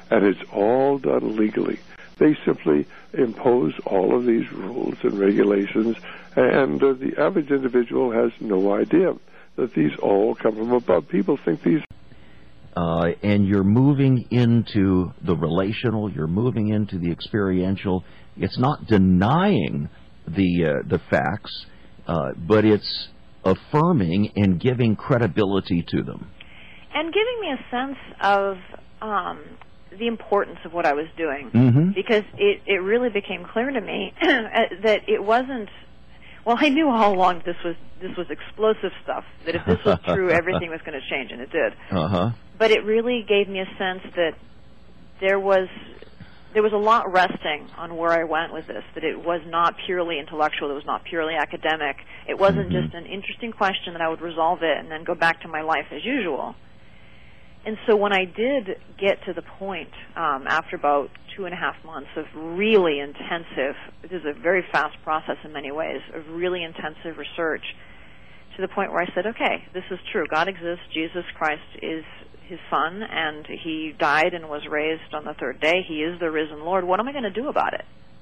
and it's all done legally. They simply impose all of these rules and regulations, and the average individual has no idea that these all come from above. People think these... and you're moving into the relational, you're moving into the experiential. It's not denying the facts, but it's affirming and giving credibility to them. And giving me a sense of the importance of what I was doing, because it really became clear to me that it wasn't. Well, I knew all along this was explosive stuff. That if this was true, everything was going to change, and it did. But it really gave me a sense that there was a lot resting on where I went with this. That it was not purely intellectual. It was not purely academic. It wasn't just an interesting question that I would resolve it and then go back to my life as usual. And so when I did get to the point, after about 2.5 months of really intensive, this is a very fast process in many ways, of really intensive research, to the point where I said, okay, this is true. God exists. Jesus Christ is his son, and he died and was raised on the third day. He is the risen Lord. What am I going to do about it?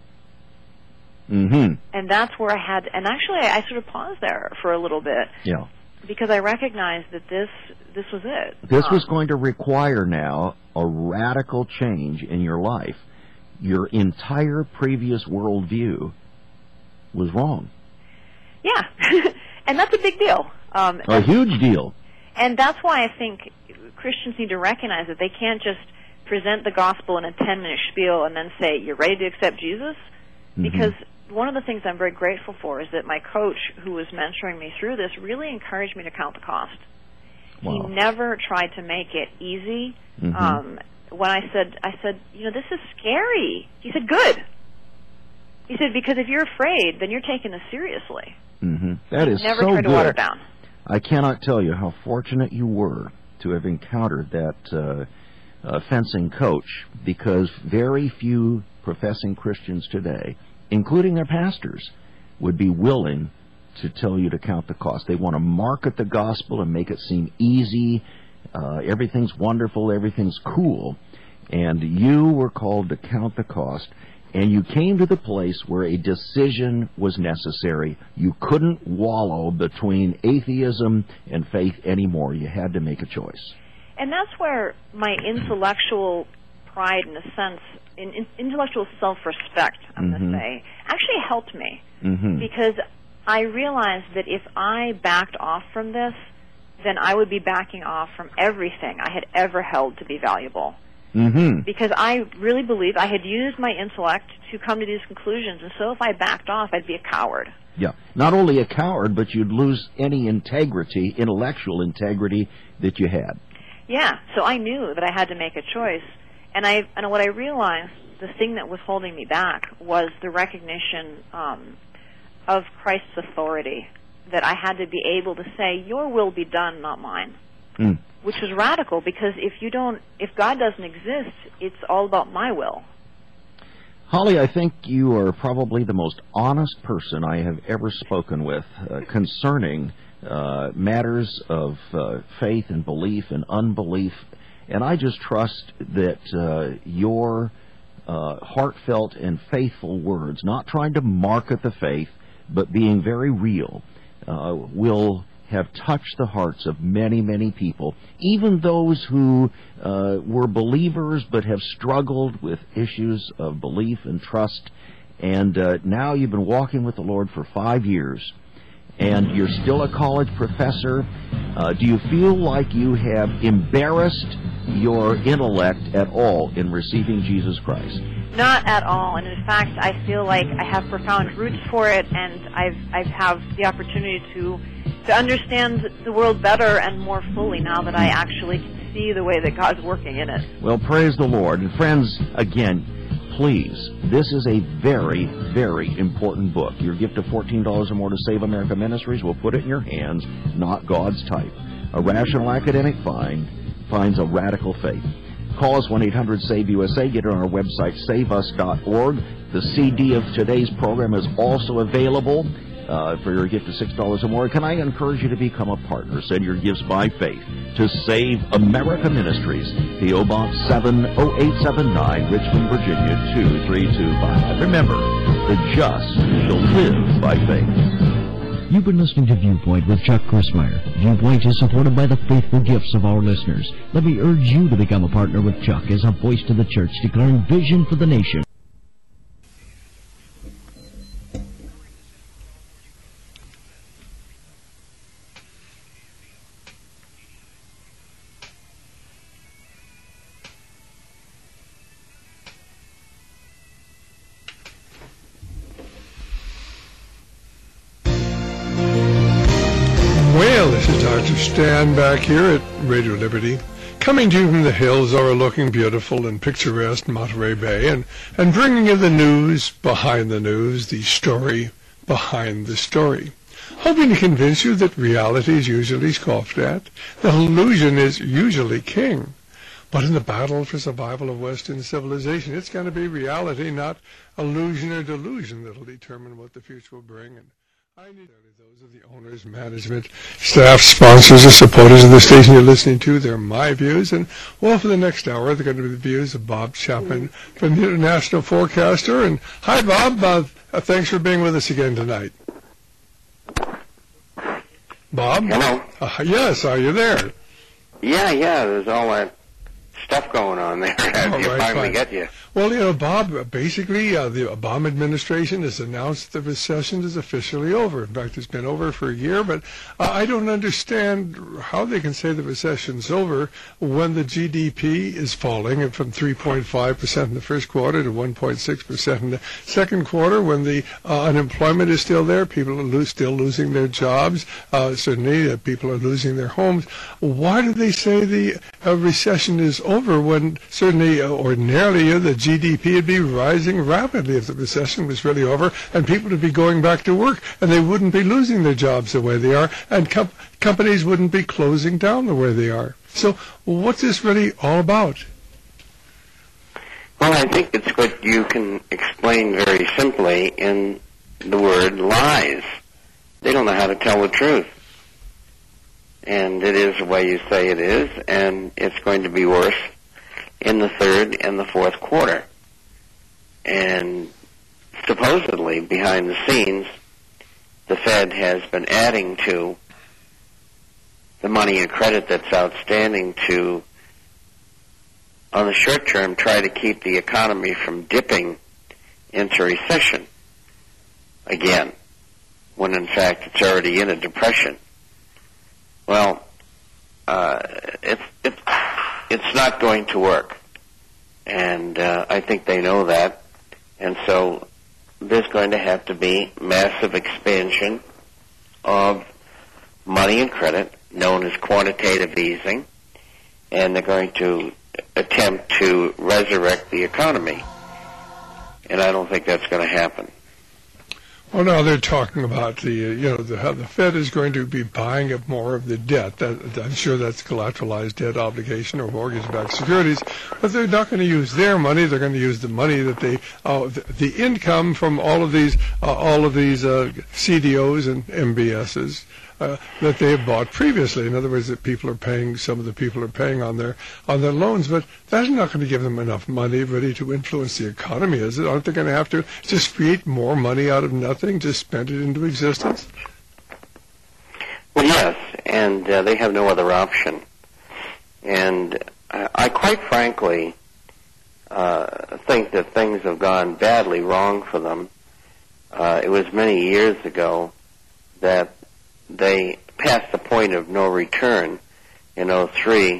And that's where I had, and actually I sort of paused there for a little bit. Yeah. Because I recognized that this was it. This was going to require now a radical change in your life. Your entire previous worldview was wrong. Yeah, and that's a big deal. A huge deal. And that's why I think Christians need to recognize that they can't just present the gospel in a 10-minute spiel and then say, you're ready to accept Jesus? Because one of the things I'm very grateful for is that my coach, who was mentoring me through this, really encouraged me to count the cost. Wow. He never tried to make it easy. When I said, this is scary. He said, good. He said, because if you're afraid, then you're taking this seriously. That is never so tried to water it down. I cannot tell you how fortunate you were to have encountered that fencing coach, because very few professing Christians today, including their pastors, would be willing to tell you to count the cost. They want to market the gospel and make it seem easy. Everything's wonderful, everything's cool. And you were called to count the cost, and you came to the place where a decision was necessary. You couldn't wallow between atheism and faith anymore. You had to make a choice. And that's where my intellectual pride, in a sense, intellectual self-respect, I'm going to say, actually helped me. Because I realized that if I backed off from this, then I would be backing off from everything I had ever held to be valuable. Because I really believed I had used my intellect to come to these conclusions, and so if I backed off, I'd be a coward. Yeah, not only a coward, but you'd lose any integrity, intellectual integrity that you had. Yeah, so I knew that I had to make a choice. And what I realized, the thing that was holding me back was the recognition of Christ's authority, that I had to be able to say, your will be done, not mine. Which was radical, because if God doesn't exist, it's all about my will. Holly, I think you are probably the most honest person I have ever spoken with concerning matters of faith and belief and unbelief. And I just trust that your heartfelt and faithful words, not trying to market the faith, but being very real, will have touched the hearts of many, many people, even those who were believers but have struggled with issues of belief and trust. And now you've been walking with the Lord for 5 years, and you're still a college professor. Do you feel like you have embarrassed your intellect at all in receiving Jesus Christ? Not at all. And in fact, I feel like I have profound roots for it, and I've have the opportunity to understand the world better and more fully now that I actually can see the way that God's working in it. Well, praise the Lord. And friends, again, please, this is a very, very important book. Your gift of $14 or more to Save America Ministries will put it in your hands, Not God's Type. A rational academic finds a radical faith. Call us 1-800-SAVE-USA. Get it on our website, saveus.org. The CD of today's program is also available. for your gift of $6 or more. Can I encourage you to become a partner? Send your gifts by faith to Save America Ministries, P.O. Box 70879, Richmond, Virginia 23255. Remember, the just shall live by faith. You've been listening to Viewpoint with Chuck Crismier. Viewpoint is supported by the faithful gifts of our listeners. Let me urge you to become a partner with Chuck as a voice to the church declaring vision for the nation. Stand back here at Radio Liberty, coming to you from the hills overlooking beautiful and picturesque Monterey Bay, and bringing you the news behind the news, the story behind the story. Hoping to convince you that reality is usually scoffed at, that illusion is usually king. But in the battle for survival of Western civilization, it's going to be reality, not illusion or delusion, that will determine what the future will bring. And I need those of the owners, management, staff, sponsors, or supporters of the station you're listening to. They're my views, and well, for the next hour, they're going to be the views of Bob Chapman from the International Forecaster. And hi, Bob. Thanks for being with us again tonight. Bob? Hello. Yes, are you there? Yeah. There's all that stuff going on there. Finally get you. Well, Bob, basically, the Obama administration has announced the recession is officially over. In fact, it's been over for a year, but I don't understand how they can say the recession's over when the GDP is falling from 3.5% in the first quarter to 1.6% in the second quarter, when the unemployment is still there, people are still losing their jobs, certainly people are losing their homes. Why do they say the recession is over when certainly ordinarily the GDP would be rising rapidly if the recession was really over, and people would be going back to work, and they wouldn't be losing their jobs the way they are, and companies wouldn't be closing down the way they are. So what's this really all about? Well, I think it's what you can explain very simply in the word lies. They don't know how to tell the truth. And it is the way you say it is, and it's going to be worse in the third and the fourth quarter. And supposedly, behind the scenes, the Fed has been adding to the money and credit that's outstanding to, on the short term, try to keep the economy from dipping into recession again, when in fact it's already in a depression. Well, it's not going to work, and I think they know that, and so there's going to have to be massive expansion of money and credit, known as quantitative easing, and they're going to attempt to resurrect the economy, and I don't think that's going to happen. Well, now they're talking about how the Fed is going to be buying up more of the debt. I'm sure that's collateralized debt obligation or mortgage-backed securities, but they're not going to use their money. They're going to use the money that the income from all of these CDOs and MBSs that they have bought previously. In other words, that some of the people are paying on their loans, but that's not going to give them enough money really to influence the economy, is it? Aren't they going to have to just create more money out of nothing, just spend it into existence? Well, yes, and they have no other option. And I quite frankly think that things have gone badly wrong for them. It was many years ago that they passed the point of no return in 2003.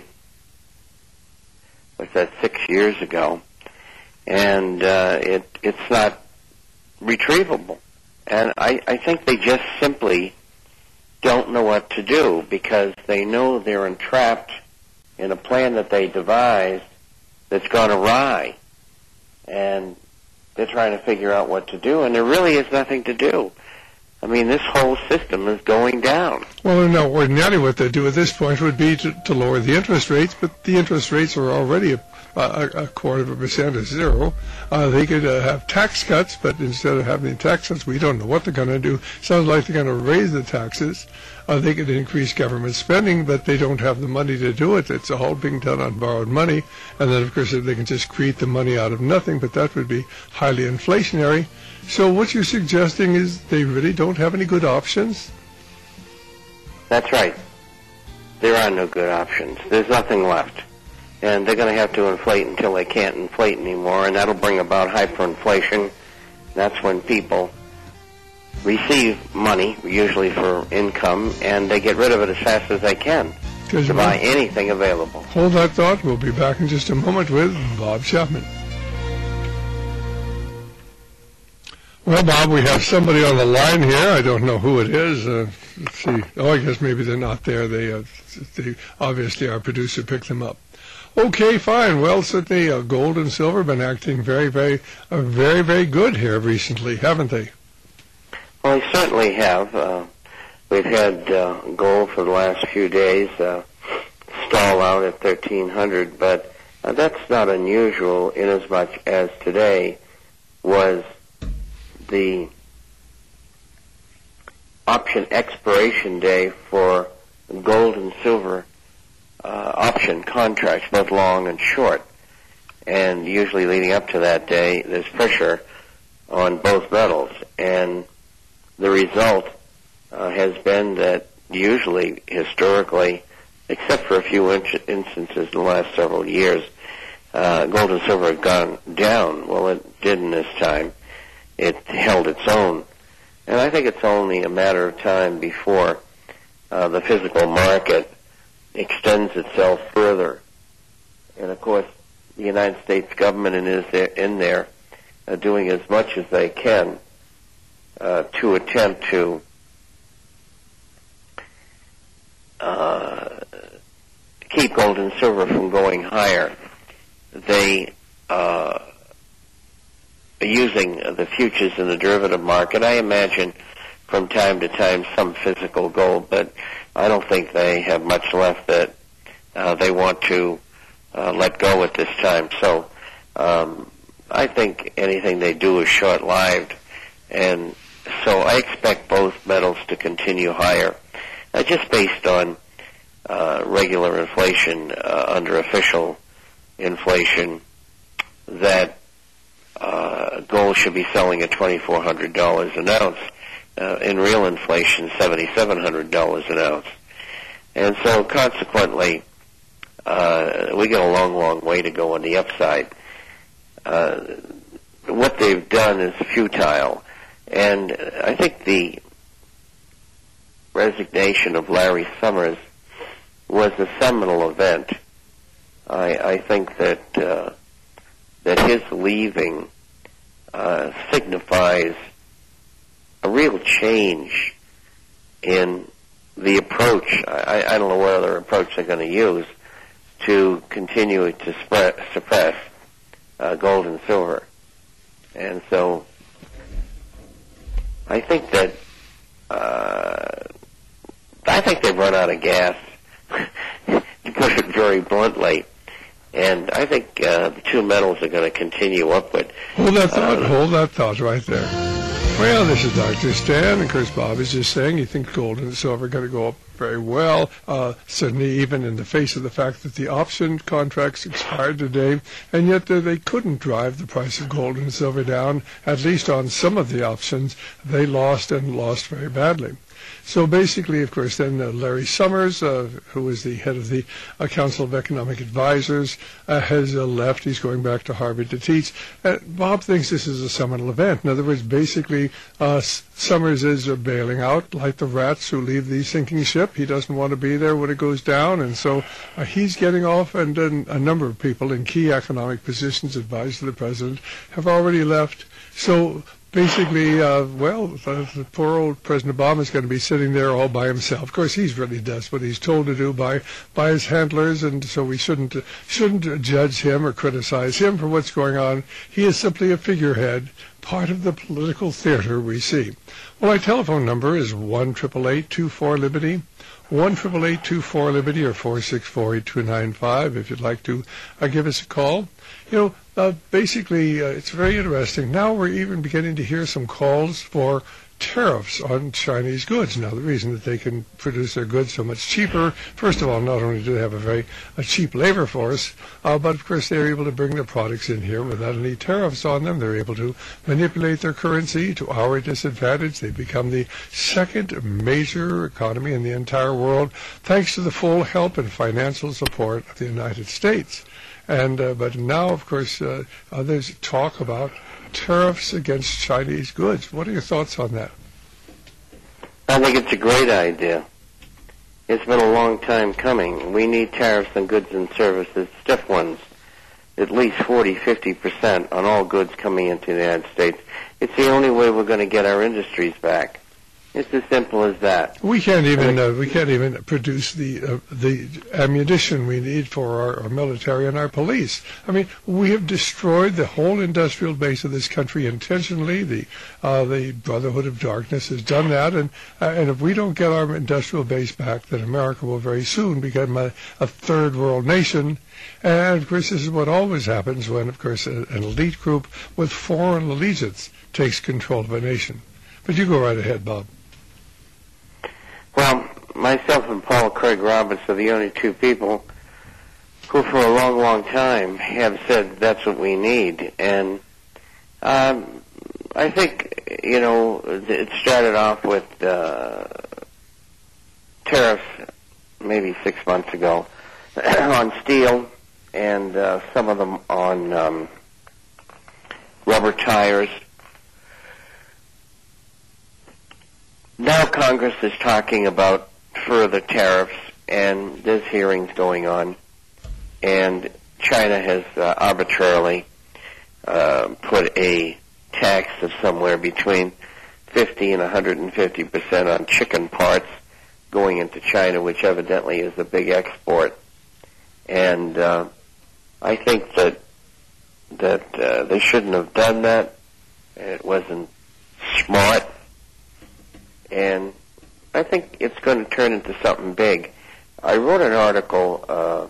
Was that 6 years ago? And it's not retrievable. And I think they just simply don't know what to do, because they know they're entrapped in a plan that they devised that's gone awry. And they're trying to figure out what to do, and there really is nothing to do. I mean, this whole system is going down. Well, no, ordinarily what they do at this point would be to lower the interest rates, but the interest rates are already a 0.25% is zero. They could have tax cuts, but instead of having tax cuts, we don't know what they're going to do. Sounds like they're going to raise the taxes. They could increase government spending, but they don't have the money to do it. It's all being done on borrowed money. And then, of course, they can just create the money out of nothing, but that would be highly inflationary. So what you're suggesting is they really don't have any good options? That's right. There are no good options. There's nothing left. And they're going to have to inflate until they can't inflate anymore, and that'll bring about hyperinflation. That's when people receive money, usually for income, and they get rid of it as fast as they can to buy anything available. Hold that thought. We'll be back in just a moment with Bob Chapman. Well, Bob, we have somebody on the line here. I don't know who it is. Let's see. Oh, I guess maybe they're not there. They obviously, our producer picked them up. Okay, fine. Well, certainly gold and silver have been acting very, very good here recently, haven't they? Well, they certainly have. We've had gold for the last few days stall out at 1,300, but that's not unusual inasmuch as today was the option expiration day for gold and silver option contracts, both long and short. And usually leading up to that day, there's pressure on both metals. And the result has been that usually, historically, except for a few instances in the last several years, gold and silver have gone down. Well, it didn't this time. It held its own. And I think it's only a matter of time before the physical market extends itself further. And, of course, the United States government is in there doing as much as they can to attempt to keep gold and silver from going higher. They are using the futures in the derivative market. I imagine from time to time some physical gold, but I don't think they have much left that they want to let go at this time. So I think anything they do is short-lived, and so I expect both metals to continue higher, just based on regular inflation under official inflation, that gold should be selling at $2,400 an ounce. In real inflation, $7,700 an ounce. And so consequently, we got a long way to go on the upside. What they've done is futile. And I think the resignation of Larry Summers was a seminal event. I think that his leaving signifies a real change in the approach. I don't know what other approach they're going to use to continue to suppress gold and silver. And so I think that they've run out of gas, to put it very bluntly. And I think the two metals are going to continue upward. Hold that thought right there. Well, this is Dr. Stan, and of course Bob is just saying he thinks gold and silver are going to go up very well, certainly even in the face of the fact that the option contracts expired today, and yet they couldn't drive the price of gold and silver down, at least on some of the options. They lost very badly. So basically, of course, then Larry Summers, who is the head of the Council of Economic Advisors, has left. He's going back to Harvard to teach. Bob thinks this is a seminal event. In other words, basically, Summers is bailing out like the rats who leave the sinking ship. He doesn't want to be there when it goes down, and so he's getting off, and a number of people in key economic positions advised to the president have already left. So basically, the poor old President Obama is going to be sitting there all by himself. Of course, he's really does what he's told to do by his handlers, and so we shouldn't judge him or criticize him for what's going on. He is simply a figurehead, part of the political theater we see. Well, our telephone number is 1-888-24-LIBERTY, 1-888-24-LIBERTY or 464-8295 if you'd like to give us a call. Basically, it's very interesting. Now we're even beginning to hear some calls for tariffs on Chinese goods. Now, the reason that they can produce their goods so much cheaper, first of all, not only do they have a cheap labor force, but of course they're able to bring their products in here without any tariffs on them. They're able to manipulate their currency to our disadvantage. They become the second major economy in the entire world, thanks to the full help and financial support of the United States. And but now, of course, there's talk about tariffs against Chinese goods. What are your thoughts on that? I think it's a great idea. It's been a long time coming. We need tariffs on goods and services, stiff ones, at least 40-50% on all goods coming into the United States. It's the only way we're going to get our industries back. It's as simple as that. We can't even produce the ammunition we need for our military and our police. I mean, we have destroyed the whole industrial base of this country intentionally. The Brotherhood of Darkness has done that, and if we don't get our industrial base back, then America will very soon become a third world nation. And of course, this is what always happens when, of course, an elite group with foreign allegiance takes control of a nation. But you go right ahead, Bob. Well, myself and Paul Craig Roberts are the only two people who for a long, long time have said that's what we need. And I think, it started off with tariffs maybe 6 months ago on steel and some of them on rubber tires. Now Congress is talking about further tariffs, and there's hearings going on, and China has arbitrarily put a tax of somewhere between 50 and 150% on chicken parts going into China, which evidently is a big export. And I think that they shouldn't have done that. It wasn't smart. And I think it's going to turn into something big. I wrote an article,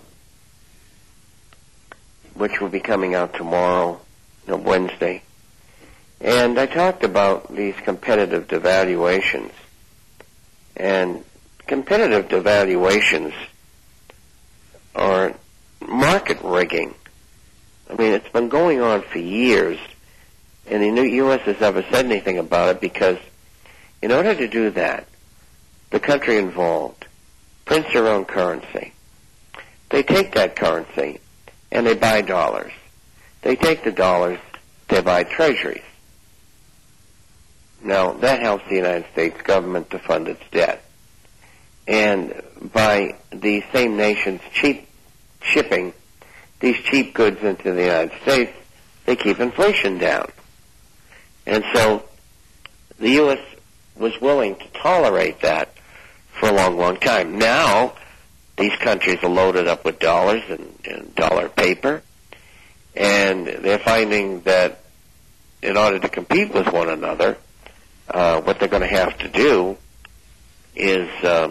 which will be coming out tomorrow, Wednesday, and I talked about these competitive devaluations. And competitive devaluations are market rigging. I mean, it's been going on for years, and the U.S. has never said anything about it because in order to do that, the country involved prints their own currency. They take that currency and they buy dollars. They take the dollars, they buy treasuries. Now, that helps the United States government to fund its debt. And by the same nations shipping these cheap goods into the United States, they keep inflation down. And so the U.S. was willing to tolerate that for a long, long time. Now, these countries are loaded up with dollars and dollar paper, and they're finding that in order to compete with one another, what they're going to have to do is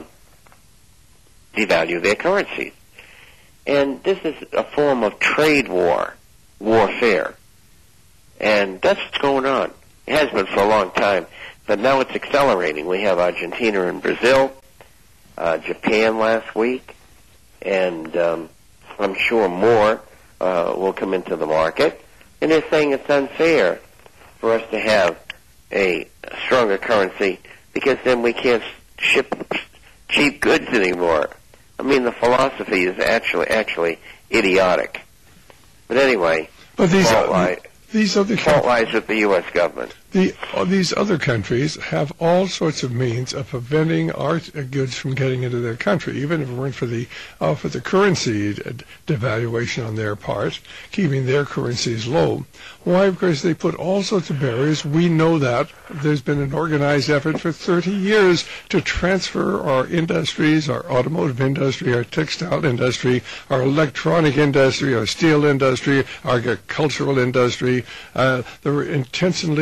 devalue their currencies. And this is a form of trade warfare. And that's what's going on. It has been for a long time. But now it's accelerating. We have Argentina and Brazil, Japan last week, and I'm sure more will come into the market. And they're saying it's unfair for us to have a stronger currency because then we can't ship cheap goods anymore. I mean, the philosophy is actually idiotic. But anyway, fault lies with the U.S. government. These other countries have all sorts of means of preventing our goods from getting into their country, even if it weren't for the currency devaluation on their part, keeping their currencies low. Why? Because they put all sorts of barriers. We know that. There's been an organized effort for 30 years to transfer our industries, our automotive industry, our textile industry, our electronic industry, our steel industry, our agricultural industry. They were intentionally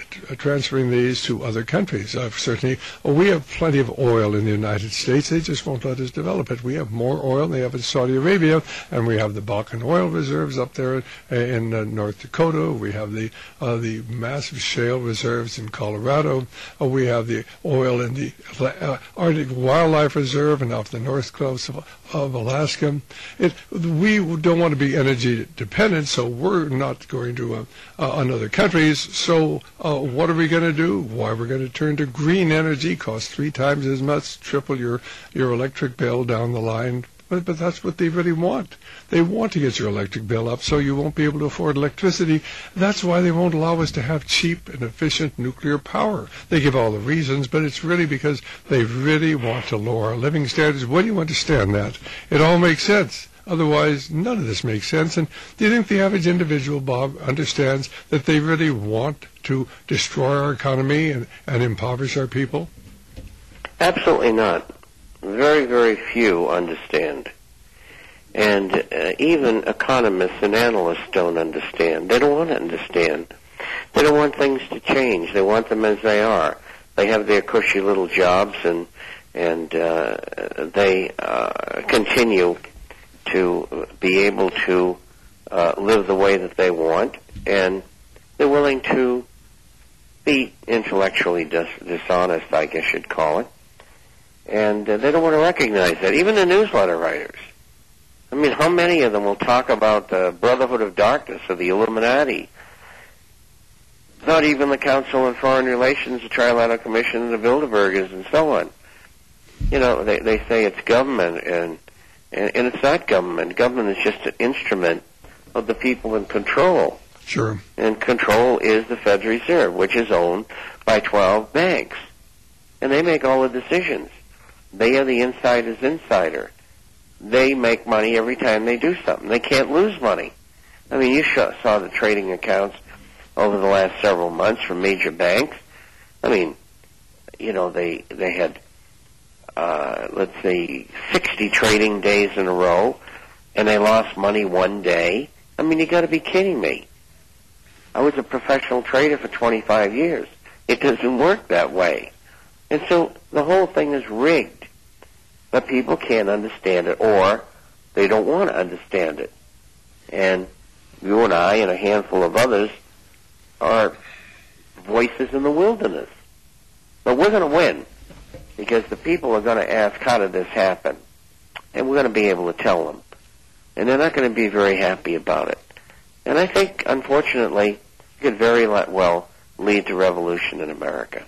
transferring these to other countries. Certainly, we have plenty of oil in the United States. They just won't let us develop it. We have more oil than they have in Saudi Arabia, and we have the Bakken oil reserves up there in North Dakota. We have the massive shale reserves in Colorado. We have the oil in the Arctic Wildlife Reserve and off the north coast of Alaska. We don't want to be energy dependent, so we're not going to on other countries. So what are we going to do? Why, we're going to turn to green energy, costs 3 times as much, triple your electric bill down the line. But that's what they really want. They want to get your electric bill up so you won't be able to afford electricity. That's why they won't allow us to have cheap and efficient nuclear power. They give all the reasons, but it's really because they really want to lower our living standards. When you understand that, it all makes sense. Otherwise, none of this makes sense. And do you think the average individual, Bob, understands that they really want to destroy our economy and impoverish our people? Absolutely not. Very, very few understand. And even economists and analysts don't understand. They don't want to understand. They don't want things to change. They want them as they are. They have their cushy little jobs, and they continue to be able to live the way that they want, and they're willing to be intellectually dishonest, I guess you'd call it. And they don't want to recognize that. Even the newsletter writers. I mean, how many of them will talk about the Brotherhood of Darkness or the Illuminati? Not even the Council on Foreign Relations, the Trilateral Commission, the Bilderbergers, and so on. You know, they say it's government, and it's not government. Government is just an instrument of the people in control. Sure. And control is the Federal Reserve, which is owned by 12 banks. And they make all the decisions. They are the insider's insider. They make money every time they do something. They can't lose money. I mean, you saw the trading accounts over the last several months from major banks. I mean, you know, they had, let's say, 60 trading days in a row, and they lost money one day. I mean, you got to be kidding me. I was a professional trader for 25 years. It doesn't work that way. And so the whole thing is rigged. But people can't understand it, or they don't want to understand it. And you and I and a handful of others are voices in the wilderness. But we're going to win, because the people are going to ask, how did this happen? And we're going to be able to tell them. And they're not going to be very happy about it. And I think, unfortunately, it could very well lead to revolution in America.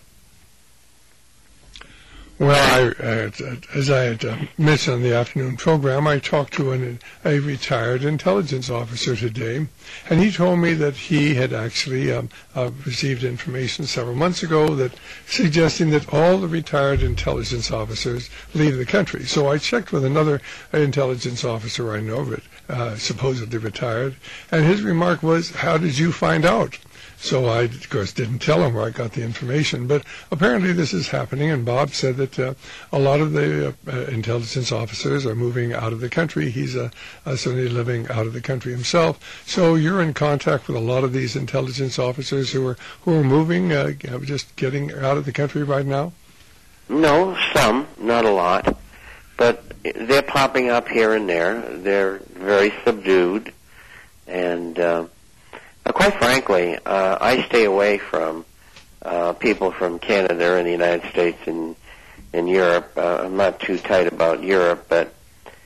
Well, as I had mentioned on the afternoon program, I talked to a retired intelligence officer today, and he told me that he had actually received information several months ago that suggesting that all the retired intelligence officers leave the country. So I checked with another intelligence officer I know, supposedly retired, and his remark was, "How did you find out?" So I, of course, didn't tell him where I got the information, but apparently this is happening, and Bob said that a lot of the intelligence officers are moving out of the country. He's certainly living out of the country himself. So you're in contact with a lot of these intelligence officers who are moving, just getting out of the country right now? No, some, not a lot, but they're popping up here and there. They're very subdued, and quite frankly, I stay away from people from Canada and the United States and Europe. I'm not too tight about Europe, but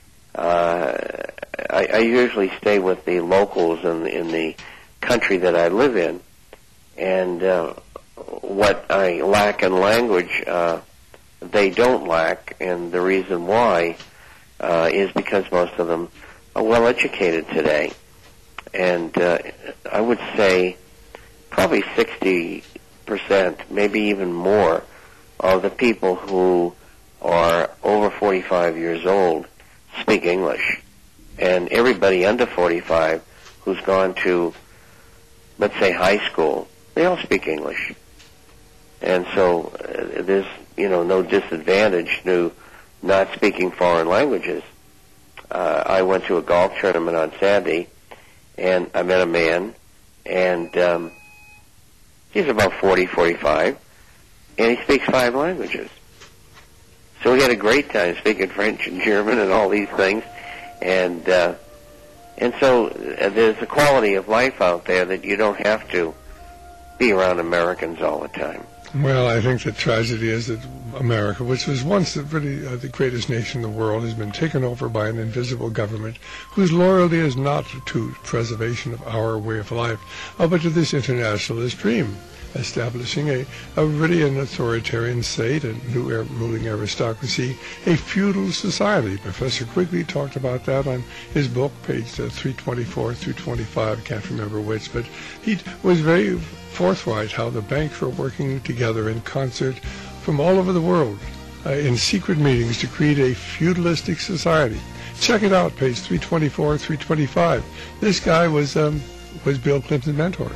I usually stay with the locals in the country that I live in. And what I lack in language, they don't lack, and the reason why is because most of them are well educated today. And I would say probably 60%, maybe even more, of the people who are over 45 years old speak English. And everybody under 45 who's gone to, let's say, high school, they all speak English. And so there's, no disadvantage to not speaking foreign languages. I went to a golf tournament on Saturday, and I met a man, and He's about 40, 45, and he speaks 5 languages. So we had a great time speaking French and German and all these things, and so there's a quality of life out there that you don't have to be around Americans all the time. Well, I think the tragedy is that America, which was once the greatest nation in the world, has been taken over by an invisible government whose loyalty is not to preservation of our way of life, but to this internationalist dream, establishing a really an authoritarian state, a new ruling aristocracy, a feudal society. Professor Quigley talked about that on his book, page 324 through 25, can't remember which, but he was very forthright how the banks were working together in concert from all over the world in secret meetings to create a feudalistic society. Check it out, page 324, 325. This guy was Bill Clinton's mentor.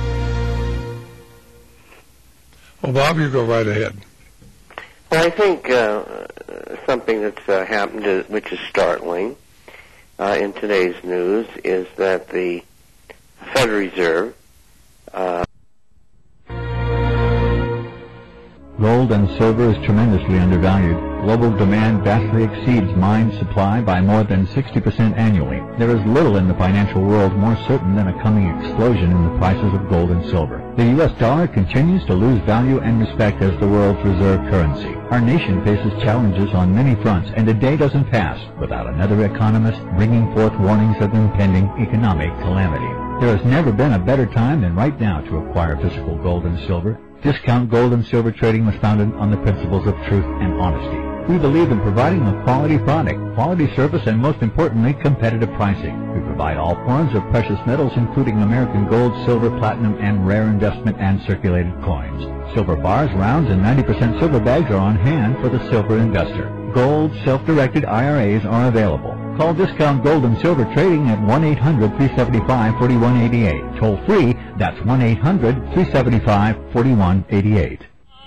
Well, Bob, you go right ahead. Well, I think something that's happened, which is startling in today's news, is that the Federal Reserve Gold and silver is tremendously undervalued. Global demand vastly exceeds mine supply by more than 60% annually. There is little in the financial world more certain than a coming explosion in the prices of gold and silver. The U.S. dollar continues to lose value and respect as the world's reserve currency. Our nation faces challenges on many fronts, and a day doesn't pass without another economist bringing forth warnings of impending economic calamity. There has never been a better time than right now to acquire physical gold and silver. Discount Gold and Silver Trading was founded on the principles of truth and honesty. We believe in providing a quality product, quality service, and most importantly, competitive pricing. We provide all forms of precious metals, including American gold, silver, platinum, and rare investment and circulated coins. Silver bars, rounds, and 90% silver bags are on hand for the silver investor. Gold self-directed IRAs are available. Call Discount Gold and Silver Trading at 1-800-375-4188. Toll free, that's 1-800-375-4188.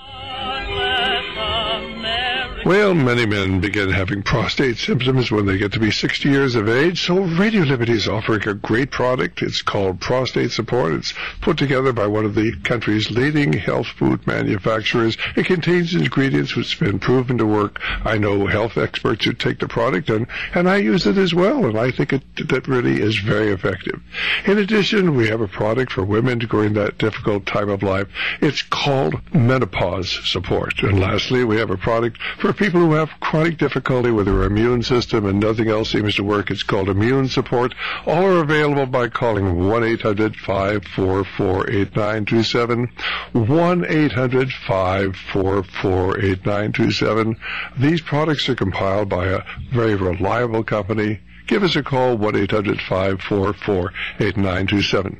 Well, many men begin having prostate symptoms when they get to be 60 years of age, so Radio Liberty is offering a great product. It's called Prostate Support. It's put together by one of the country's leading health food manufacturers. It contains ingredients which have been proven to work. I know health experts who take the product, and I use it as well, and I think that really is very effective. In addition, we have a product for women during that difficult time of life. It's called Menopause Support. And lastly, we have a product for people who have chronic difficulty with their immune system and nothing else seems to work. It's called Immune Support. All are available by calling 1-800-544-8927, 1-800-544-8927. These products are compiled by a very reliable company. Give us a call, 1-800-544-8927.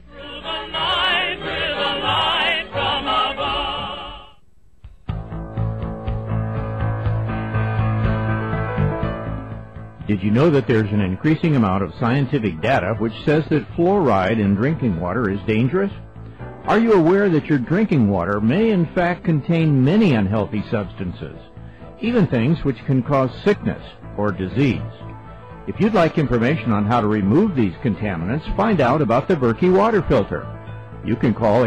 Did you know that there's an increasing amount of scientific data which says that fluoride in drinking water is dangerous? Are you aware that your drinking water may in fact contain many unhealthy substances, even things which can cause sickness or disease? If you'd like information on how to remove these contaminants, find out about the Berkey water filter. You can call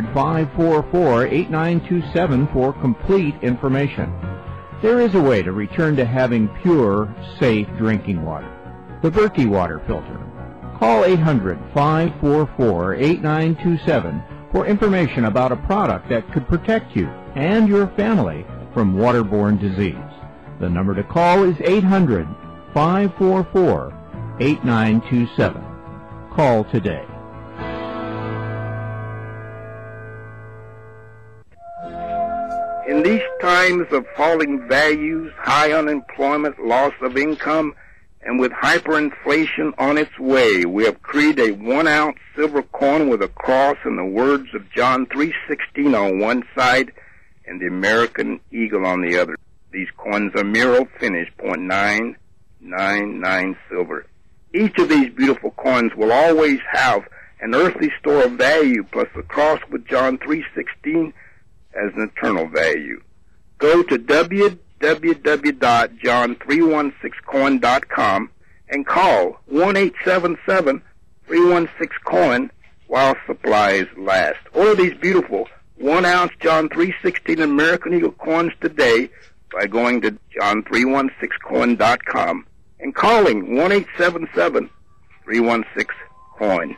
800-544-8927 for complete information. There is a way to return to having pure, safe drinking water. The Berkey water filter. Call 800-544-8927 for information about a product that could protect you and your family from waterborne disease. The number to call is 800-544-8927. Call today. In these times of falling values, high unemployment, loss of income, and with hyperinflation on its way, we have created a 1-ounce silver coin with a cross and the words of John 3:16 on one side and the American eagle on the other. These coins are Miro finished, 0.999 silver. Each of these beautiful coins will always have an earthly store of value, plus the cross with John 3:16 as an eternal value. Go to www.john316coin.com and call 1-877-316-COIN while supplies last. Order these beautiful 1 ounce John 3:16 American Eagle coins today by going to john316coin.com and calling 1-877-316-COIN.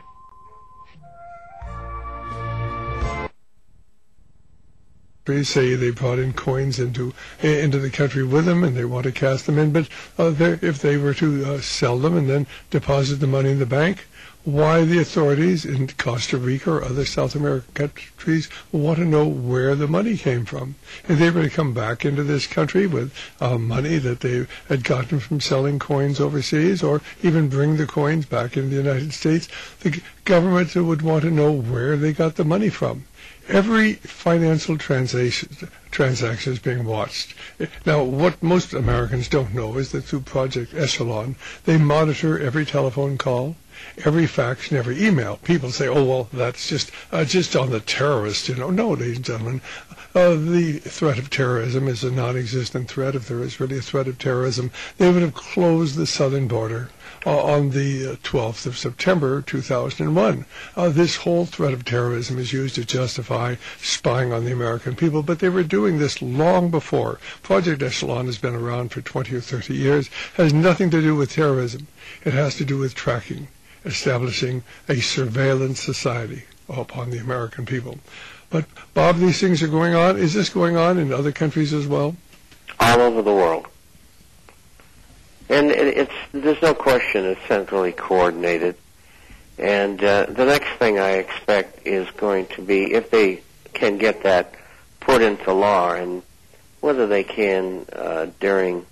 They say they brought in coins into the country with them, and they want to cast them in. But if they were to sell them and then deposit the money in the bank, why the authorities in Costa Rica or other South American countries want to know where the money came from? If they were to come back into this country with money that they had gotten from selling coins overseas, or even bring the coins back into the United States, the government would want to know where they got the money from. Every financial transaction is being watched. Now, what most Americans don't know is that through Project Echelon, they monitor every telephone call, every fax, and every email. People say, oh, well, that's just on the terrorists, No, ladies and gentlemen, the threat of terrorism is a non-existent threat. If there is really a threat of terrorism, they would have closed the southern border on the 12th of September 2001. This whole threat of terrorism is used to justify spying on the American people, but they were doing this long before. Project Echelon has been around for 20 or 30 years, has nothing to do with terrorism. It has to do with tracking, establishing a surveillance society upon the American people. But, Bob, these things are going on. Is this going on in other countries as well? All over the world. And there's no question it's centrally coordinated. And the next thing I expect is going to be, if they can get that put into law, and whether they can during,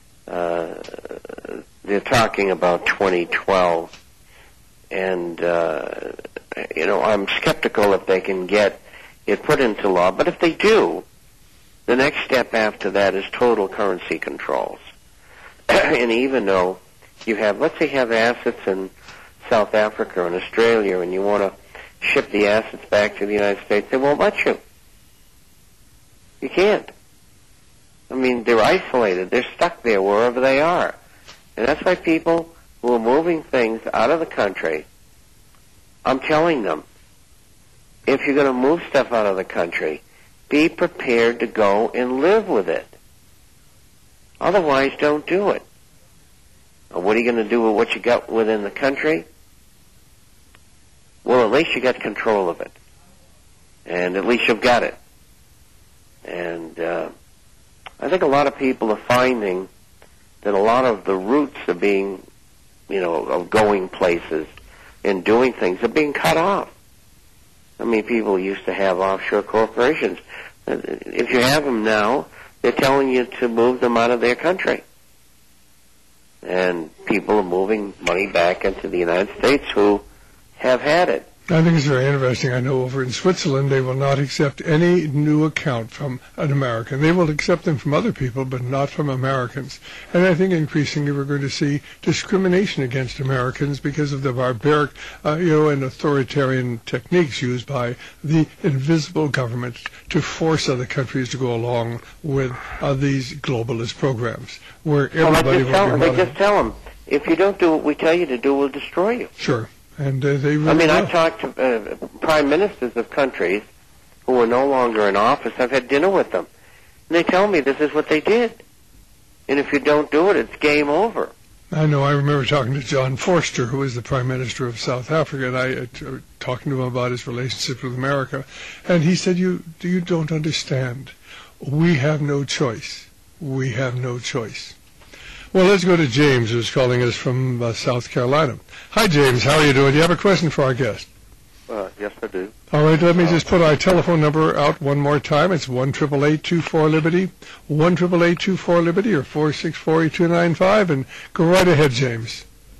they're talking about 2012. And, I'm skeptical if they can get it put into law. But if they do, the next step after that is total currency controls. And even though you have, let's say you have assets in South Africa and Australia, and you want to ship the assets back to the United States, they won't let you. You can't. I mean, they're isolated. They're stuck there wherever they are. And that's why people who are moving things out of the country, I'm telling them, if you're going to move stuff out of the country, be prepared to go and live with it. Otherwise, don't do it. What are you going to do with what you got within the country? Well, at least you got control of it. And at least you've got it. And I think a lot of people are finding that a lot of the routes of being, of going places and doing things are being cut off. I mean, people used to have offshore corporations. If you have them now, they're telling you to move them out of their country. And people are moving money back into the United States who have had it. I think it's very interesting. I know over in Switzerland they will not accept any new account from an American. They will accept them from other people, but not from Americans. And I think increasingly we're going to see discrimination against Americans because of the barbaric, and authoritarian techniques used by the invisible government to force other countries to go along with these globalist programs, where everybody they just tell them, if you don't do what we tell you to do, we'll destroy you. Sure. And they really I've talked to prime ministers of countries who are no longer in office. I've had dinner with them. And they tell me this is what they did. And if you don't do it, it's game over. I know. I remember talking to John Forster, who was the Prime Minister of South Africa, and I talking to him about his relationship with America. And he said, you don't understand. We have no choice. We have no choice. Well, let's go to James, who's calling us from South Carolina. Hi, James. How are you doing? Do you have a question for our guest? Yes, I do. All right. Let me just put our telephone number out one more time. It's 1-888-24-LIBERTY, 1-888-24-LIBERTY, or 464-8295. And go right ahead, James.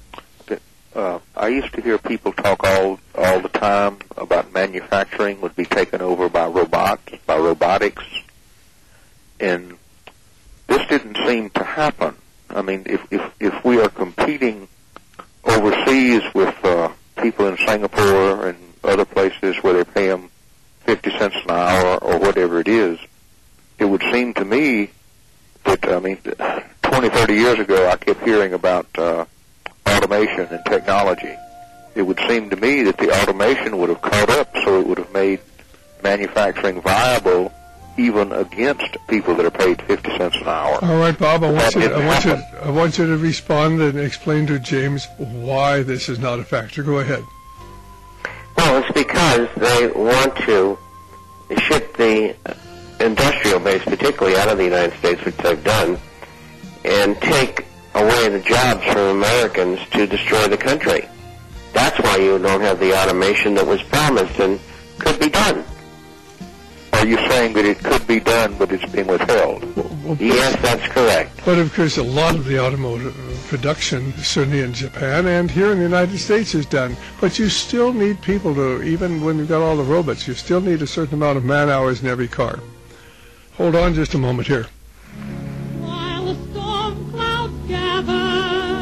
I used to hear people talk all the time about manufacturing would be taken over by robotics, and this didn't seem to happen. I mean, if we are competing overseas with people in Singapore and other places where they pay them 50 cents an hour or whatever it is, it would seem to me that, 20, 30 years ago I kept hearing about automation and technology. It would seem to me that the automation would have caught up, so it would have made manufacturing viable even against people that are paid 50 cents an hour. All right, Bob, I want you to respond and explain to James why this is not a factor. Go ahead. Well, it's because they want to ship the industrial base, particularly out of the United States, which they've done, and take away the jobs from Americans to destroy the country. That's why you don't have the automation that was promised and could be done. Are you saying that it could be done, but it's being withheld? Yes, that's correct. But of course, a lot of the automotive production, certainly in Japan and here in the United States, is done. But you still need people to, even when you've got all the robots, you still need a certain amount of man hours in every car. Hold on just a moment here. While the storm clouds gather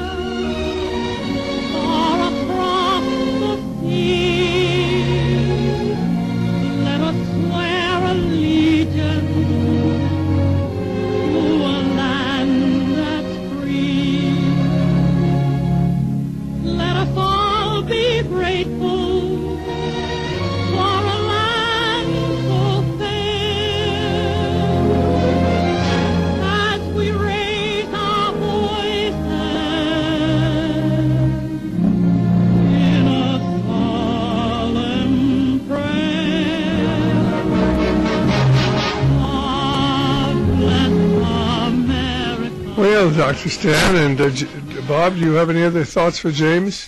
far across the sea, let us swear allegiance to a land that's free. Let us all be grateful for a land so fair, as we raise our voices in a solemn prayer. God bless America. Well, Dr. Stan and Bob, do you have any other thoughts for James?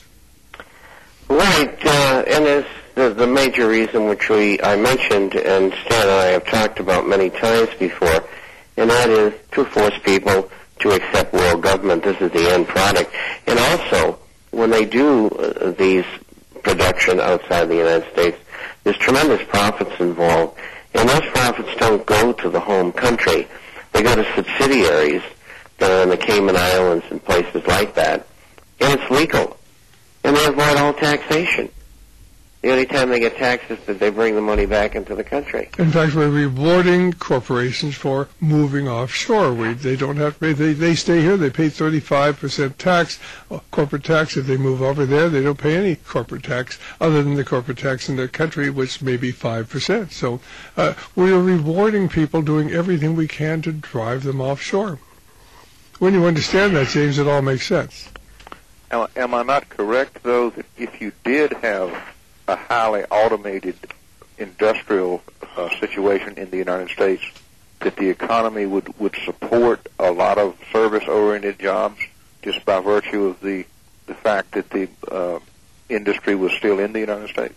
Right, and it's the major reason which I mentioned, and Stan and I have talked about many times before, and that is to force people to accept world government. This is the end product. And also, when they do these production outside the United States, there's tremendous profits involved, and those profits don't go to the home country. They go to subsidiaries that are in the Cayman Islands and places like that, and it's legal. And they avoid all taxation. The only time they get taxed is that they bring the money back into the country. In fact, we're rewarding corporations for moving offshore. They don't have to pay. They stay here. They pay 35% tax, corporate tax. If they move over there, they don't pay any corporate tax other than the corporate tax in their country, which may be 5%. So we're rewarding people doing everything we can to drive them offshore. When you understand that, James, it all makes sense. Am I not correct, though, that if you did have a highly automated industrial situation in the United States, that the economy would support a lot of service-oriented jobs just by virtue of the fact that the industry was still in the United States?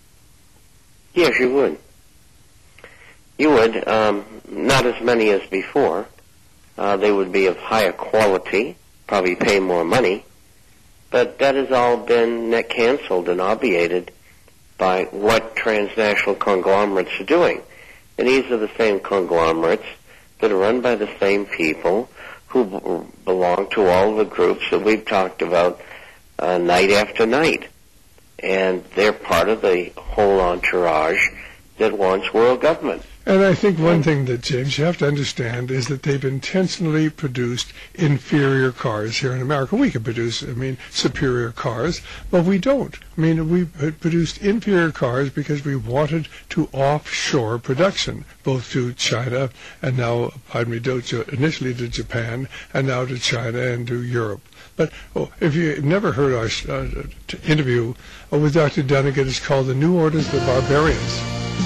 Yes, you would. You would. Not as many as before. They would be of higher quality, probably pay more money. But that has all been canceled and obviated by what transnational conglomerates are doing. And these are the same conglomerates that are run by the same people who belong to all the groups that we've talked about night after night. And they're part of the whole entourage that wants world government. And I think one thing that, James, you have to understand is that they've intentionally produced inferior cars here in America. We can produce, superior cars, but we don't. We produced inferior cars because we wanted to offshore production, both to China and now, initially to Japan and now to China and to Europe. But if you've never heard our interview with Dr. Dunegan, it's called The New Orders of the Barbarians.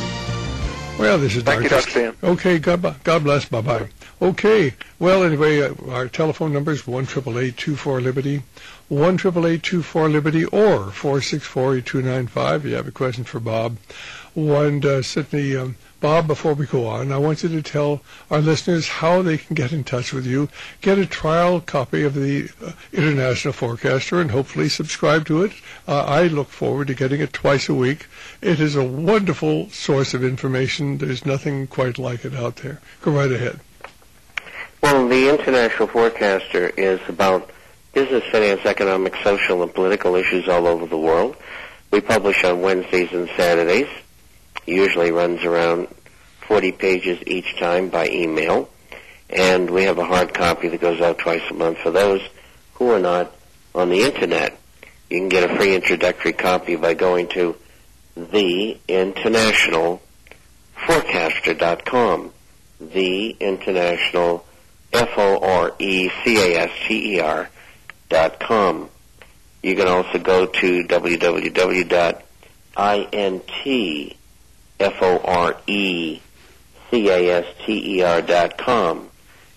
Well, this is Thank you, Dr. Stan. Okay, God bless. Bye-bye. Okay, well, anyway, our telephone number is 1-888-24-LIBERTY, 1-888-24-LIBERTY, or 464-8295 if you have a question for Bob. And certainly, Bob, before we go on, I want you to tell our listeners how they can get in touch with you, get a trial copy of the International Forecaster, and hopefully subscribe to it. I look forward to getting it twice a week. It is a wonderful source of information. There's nothing quite like it out there. Go right ahead. Well, the International Forecaster is about business, finance, economic, social, and political issues all over the world. We publish on Wednesdays and Saturdays. Usually runs around 40 pages each time by email. And we have a hard copy that goes out twice a month for those who are not on the Internet. You can get a free introductory copy by going to the International Forecaster.com, the international FORECASTER.com. You can also go to www.intforecaster.com,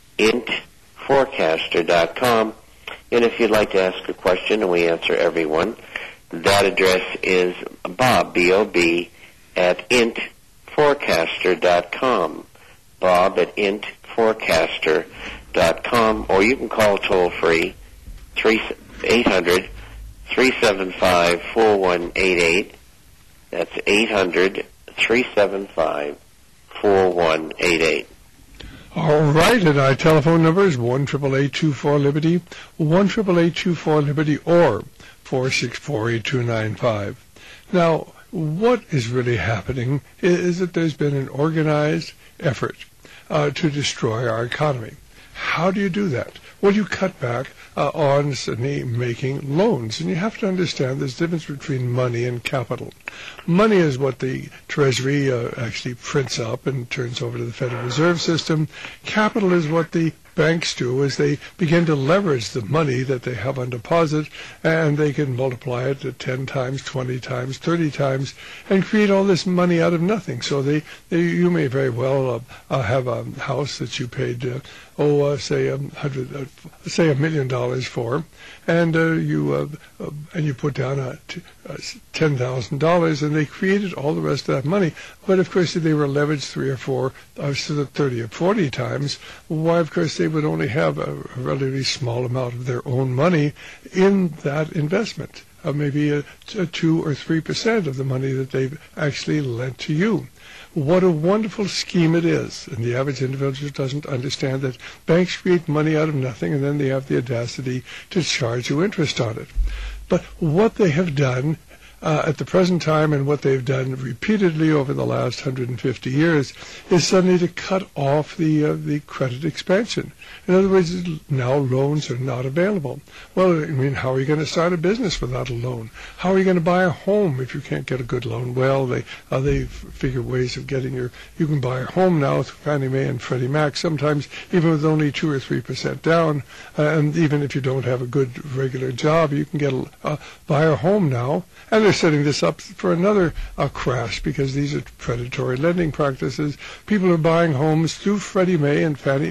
intforecaster.com. And if you'd like to ask a question, and we answer everyone, that address is Bob, B-O-B, at intforecaster.com. Bob at intforecaster.com, or you can call toll free 800-375-4188. That's 800-375-4188. All right, and our telephone number is 1-888-24-LIBERTY, 1-888-24-LIBERTY, or 464-8295. Now, what is really happening is that there's been an organized effort to destroy our economy. How do you do that? Well, you cut back on suddenly making loans. And you have to understand there's a difference between money and capital. Money is what the Treasury actually prints up and turns over to the Federal Reserve System. Capital is what the banks do as they begin to leverage the money that they have on deposit, and they can multiply it to 10 times, 20 times, 30 times, and create all this money out of nothing. So you may very well have a house that you paid, say $1 million for, and you put down $10,000, and they created all the rest of that money. But of course, if they were leveraged 3 or 4, 30 or 40 times, why, of course, they would only have a relatively small amount of their own money in that investment, maybe a 2 or 3% of the money that they've actually lent to you. What a wonderful scheme it is. And the average individual doesn't understand that banks create money out of nothing, and then they have the audacity to charge you interest on it. But what they have done at the present time, and what they've done repeatedly over the last 150 years, is suddenly to cut off the credit expansion. In other words, now loans are not available. Well, I mean, how are you going to start a business without a loan? How are you going to buy a home if you can't get a good loan? Well, they figure ways of getting you can buy a home now through Fannie Mae and Freddie Mac, sometimes even with only 2 or 3% down, and even if you don't have a good regular job, you can buy a home now. And they're setting this up for another crash, because these are predatory lending practices. People are buying homes through Freddie Mae and Fannie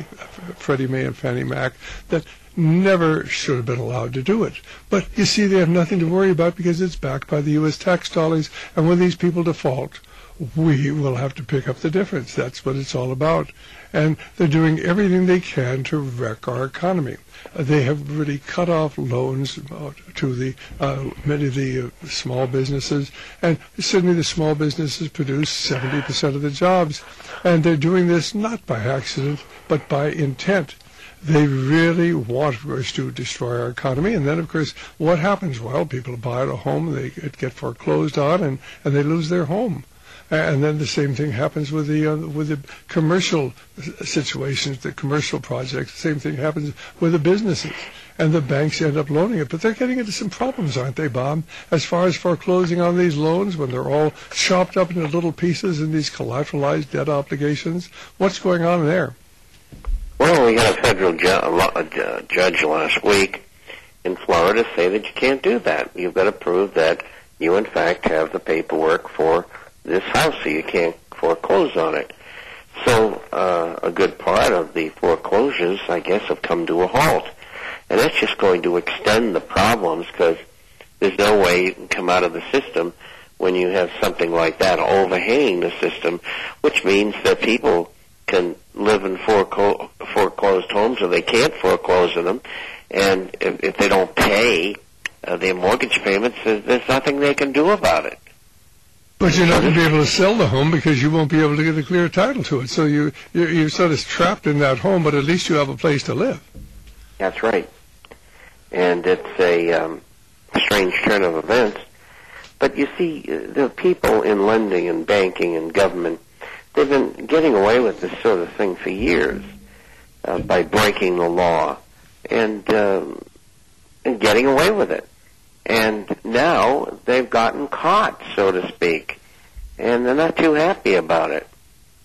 Mac that never should have been allowed to do it. But you see, they have nothing to worry about because it's backed by the U.S. tax dollars, and when these people default, we will have to pick up the difference. That's what it's all about. And they're doing everything they can to wreck our economy. They have really cut off loans to many of the small businesses, and certainly the small businesses produce 70% of the jobs, and they're doing this not by accident, but by intent. They really want us to destroy our economy, and then, of course, what happens? Well, people buy a home, they get foreclosed on, and they lose their home. And then the same thing happens with the commercial situations, the commercial projects. The same thing happens with the businesses, and the banks end up loaning it. But they're getting into some problems, aren't they, Bob? As far as foreclosing on these loans, when they're all chopped up into little pieces in these collateralized debt obligations, what's going on there? Well, we had a federal judge last week in Florida say that you can't do that. You've got to prove that you, in fact, have the paperwork for this house, so you can't foreclose on it. So a good part of the foreclosures, I guess, have come to a halt. And that's just going to extend the problems, because there's no way you can come out of the system when you have something like that overhanging the system, which means that people can live in foreclosed homes, or they can't foreclose in them. And if they don't pay their mortgage payments, there's nothing they can do about it. But you're not going to be able to sell the home because you won't be able to get a clear title to it. So you're sort of trapped in that home, but at least you have a place to live. That's right. And it's a strange turn of events. But you see, the people in lending and banking and government, they've been getting away with this sort of thing for years by breaking the law and getting away with it. And now they've gotten caught, so to speak, and they're not too happy about it.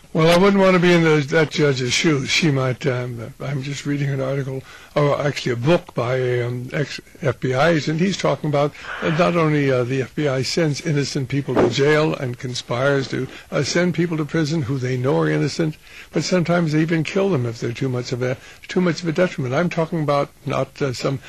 Well, I wouldn't want to be in that judge's shoes. She might. I'm just reading an article, or actually a book by an ex-FBI agent. He's talking about not only the FBI sends innocent people to jail and conspires to send people to prison who they know are innocent, but sometimes they even kill them if they're too much of a detriment. I'm talking about not some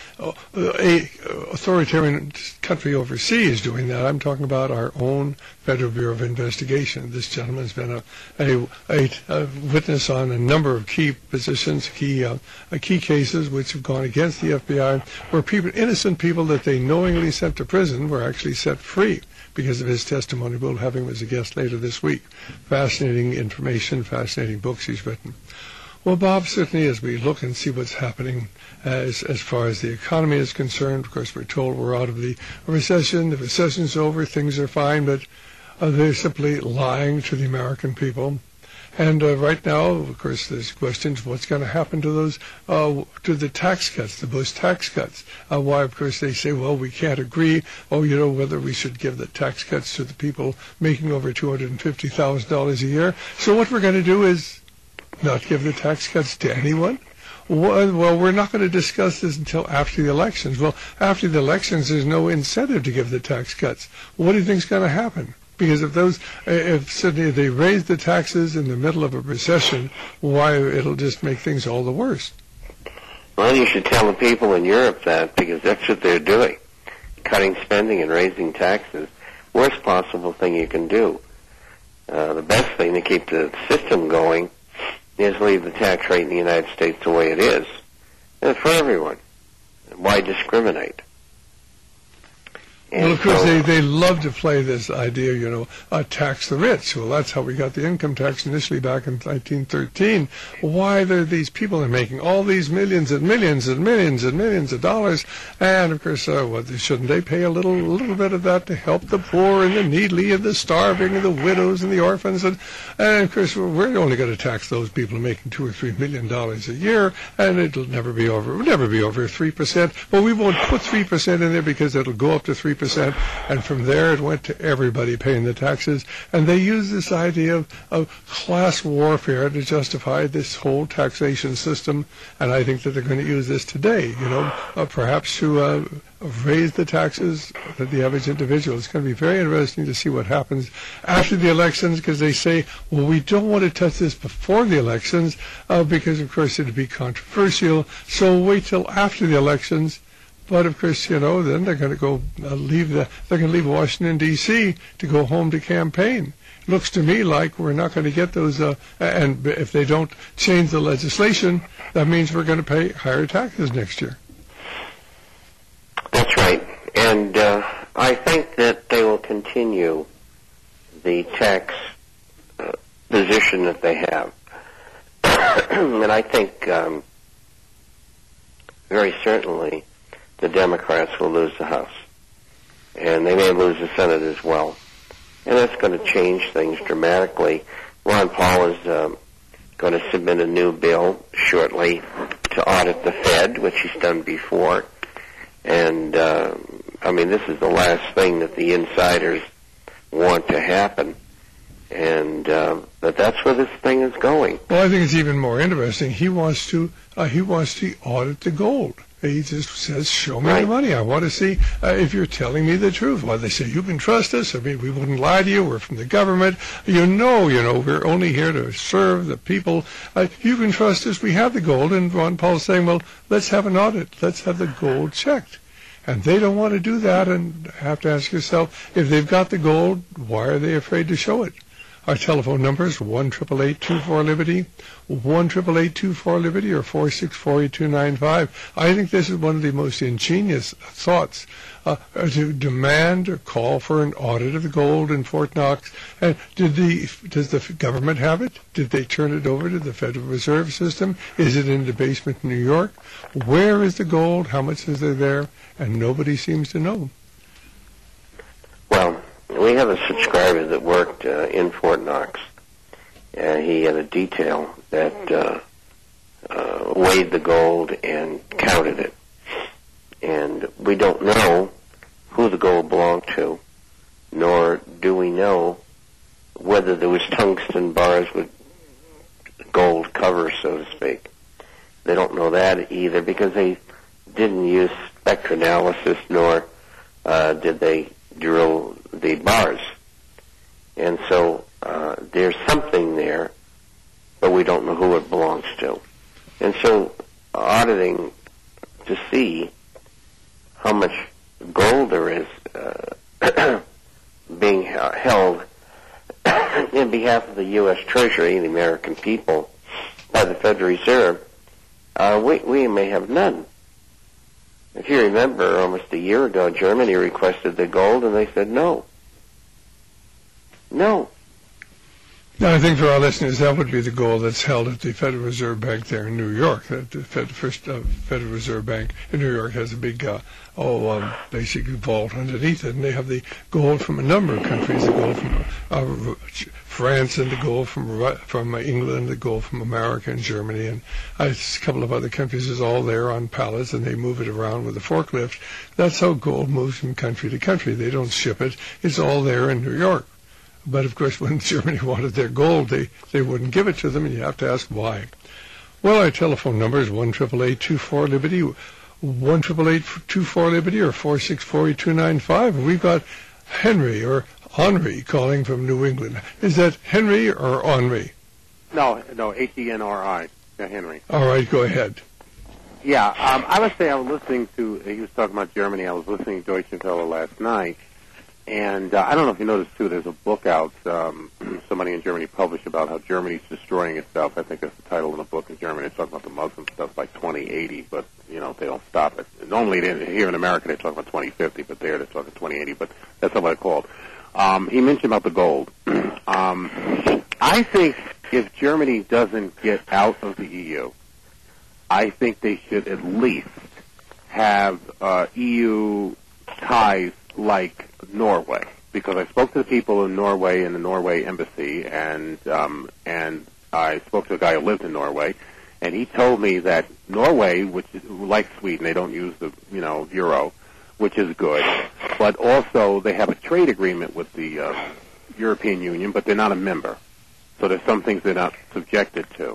authoritarian country overseas doing that. I'm talking about our own Federal Bureau of Investigation. This gentleman's been a witness on a number of key positions, key cases which have gone against the FBI, where innocent people that they knowingly sent to prison were actually set free because of his testimony. We'll have him as a guest later this week. Fascinating information, fascinating books he's written. Well, Bob, certainly as we look and see what's happening as far as the economy is concerned, of course we're told we're out of the recession, the recession's over, things are fine, but they're simply lying to the American people. And right now, of course, there's questions what's going to happen to those, to the tax cuts, the Bush tax cuts. Why, of course, they say, well, we can't agree, whether we should give the tax cuts to the people making over $250,000 a year. So what we're going to do is not give the tax cuts to anyone? Well, we're not going to discuss this until after the elections. Well, after the elections, there's no incentive to give the tax cuts. What do you think is going to happen? Because if suddenly they raise the taxes in the middle of a recession, why, it'll just make things all the worse. Well, you should tell the people in Europe that, because that's what they're doing, cutting spending and raising taxes. Worst possible thing you can do. The best thing to keep the system going is leave the tax rate in the United States the way it is, and for everyone. Why discriminate? Well, of course, they love to play this idea, tax the rich. Well, that's how we got the income tax initially back in 1913. Why are these people that are making all these millions and millions and millions and millions of dollars? And, of course, shouldn't they pay a little bit of that to help the poor and the needy and the starving and the widows and the orphans? And of course, we're only going to tax those people making $2 or $3 million a year, and it'll never be over 3%. But we won't put 3% in there because it'll go up to 3%. And from there it went to everybody paying the taxes. And they use this idea of class warfare to justify this whole taxation system. And I think that they're going to use this today, perhaps to raise the taxes for the average individual. It's going to be very interesting to see what happens after the elections, because they say, well, we don't want to touch this before the elections because, of course, it would be controversial. So wait till after the elections. But of course, then they're going to go they're going to leave Washington D.C. to go home to campaign. It looks to me like we're not going to get those. And if they don't change the legislation, that means we're going to pay higher taxes next year. That's right, and I think that they will continue the tax position that they have, and I think very certainly the Democrats will lose the House, and they may lose the Senate as well. And that's going to change things dramatically. Ron Paul is going to submit a new bill shortly to audit the Fed, which he's done before. And, this is the last thing that the insiders want to happen. And but that's where this thing is going. Well, I think it's even more interesting. He wants to audit the gold. He just says, show me the money. I want to see if you're telling me the truth. Well, they say, you can trust us. We wouldn't lie to you. We're from the government. We're only here to serve the people. You can trust us. We have the gold. And Ron Paul's saying, well, let's have an audit. Let's have the gold checked. And they don't want to do that, and have to ask yourself, if they've got the gold, why are they afraid to show it? Our telephone number is 1-888-24-LIBERTY, 1-888-24-LIBERTY, or 464-8295. I think this is one of the most ingenious thoughts, to demand or call for an audit of the gold in Fort Knox. And does the government have it? Did they turn it over to the Federal Reserve System? Is it in the basement in New York? Where is the gold? How much is there? And nobody seems to know. Well, we have a subscriber that worked in Fort Knox. He had a detail that weighed the gold and counted it. And we don't know who the gold belonged to, nor do we know whether there was tungsten bars with gold cover, so to speak. They don't know that either because they didn't use spectranalysis, nor did they drill the bars. And so there's something there, but we don't know who it belongs to. And so auditing to see how much gold there is being held in behalf of the U.S. Treasury and the American people by the Federal Reserve, we may have none. If you remember, almost a year ago, Germany requested the gold, and they said no. No. Now, I think for our listeners, that would be the gold that's held at the Federal Reserve Bank there in New York. The first Federal Reserve Bank in New York has a big, basic vault underneath it, and they have the gold from a number of countries, the gold from France, and the gold from England, the gold from America and Germany, and a couple of other countries is all there on pallets, and they move it around with a forklift. That's how gold moves from country to country. They don't ship it. It's all there in New York. But, of course, when Germany wanted their gold, they wouldn't give it to them, and you have to ask why. Well, our telephone number is 1-888-24-LIBERTY, 1-888-24-LIBERTY, or 464-8295. And we've got Henry, or Henri, calling from New England. Is that Henry or Henri? No, Henri. Yeah, Henry. All right, go ahead. Yeah, I was listening to, he was talking about Germany. I was listening to Deutsche Welle last night. And I don't know if you noticed, too, there's a book out somebody in Germany published about how Germany's destroying itself. I think that's the title of the book in Germany. It's talking about the Muslim stuff by 2080, but, they don't stop it. Normally, here in America, they talk about 2050, but there they're talking 2080, but that's not what it's called. He mentioned about the gold. I think if Germany doesn't get out of the EU, I think they should at least have EU ties like Norway, because I spoke to the people in Norway in the Norway embassy, and I spoke to a guy who lived in Norway, and he told me that Norway, which is like Sweden, they don't use the euro, which is good, but also they have a trade agreement with the European Union, but they're not a member, so there's some things they're not subjected to.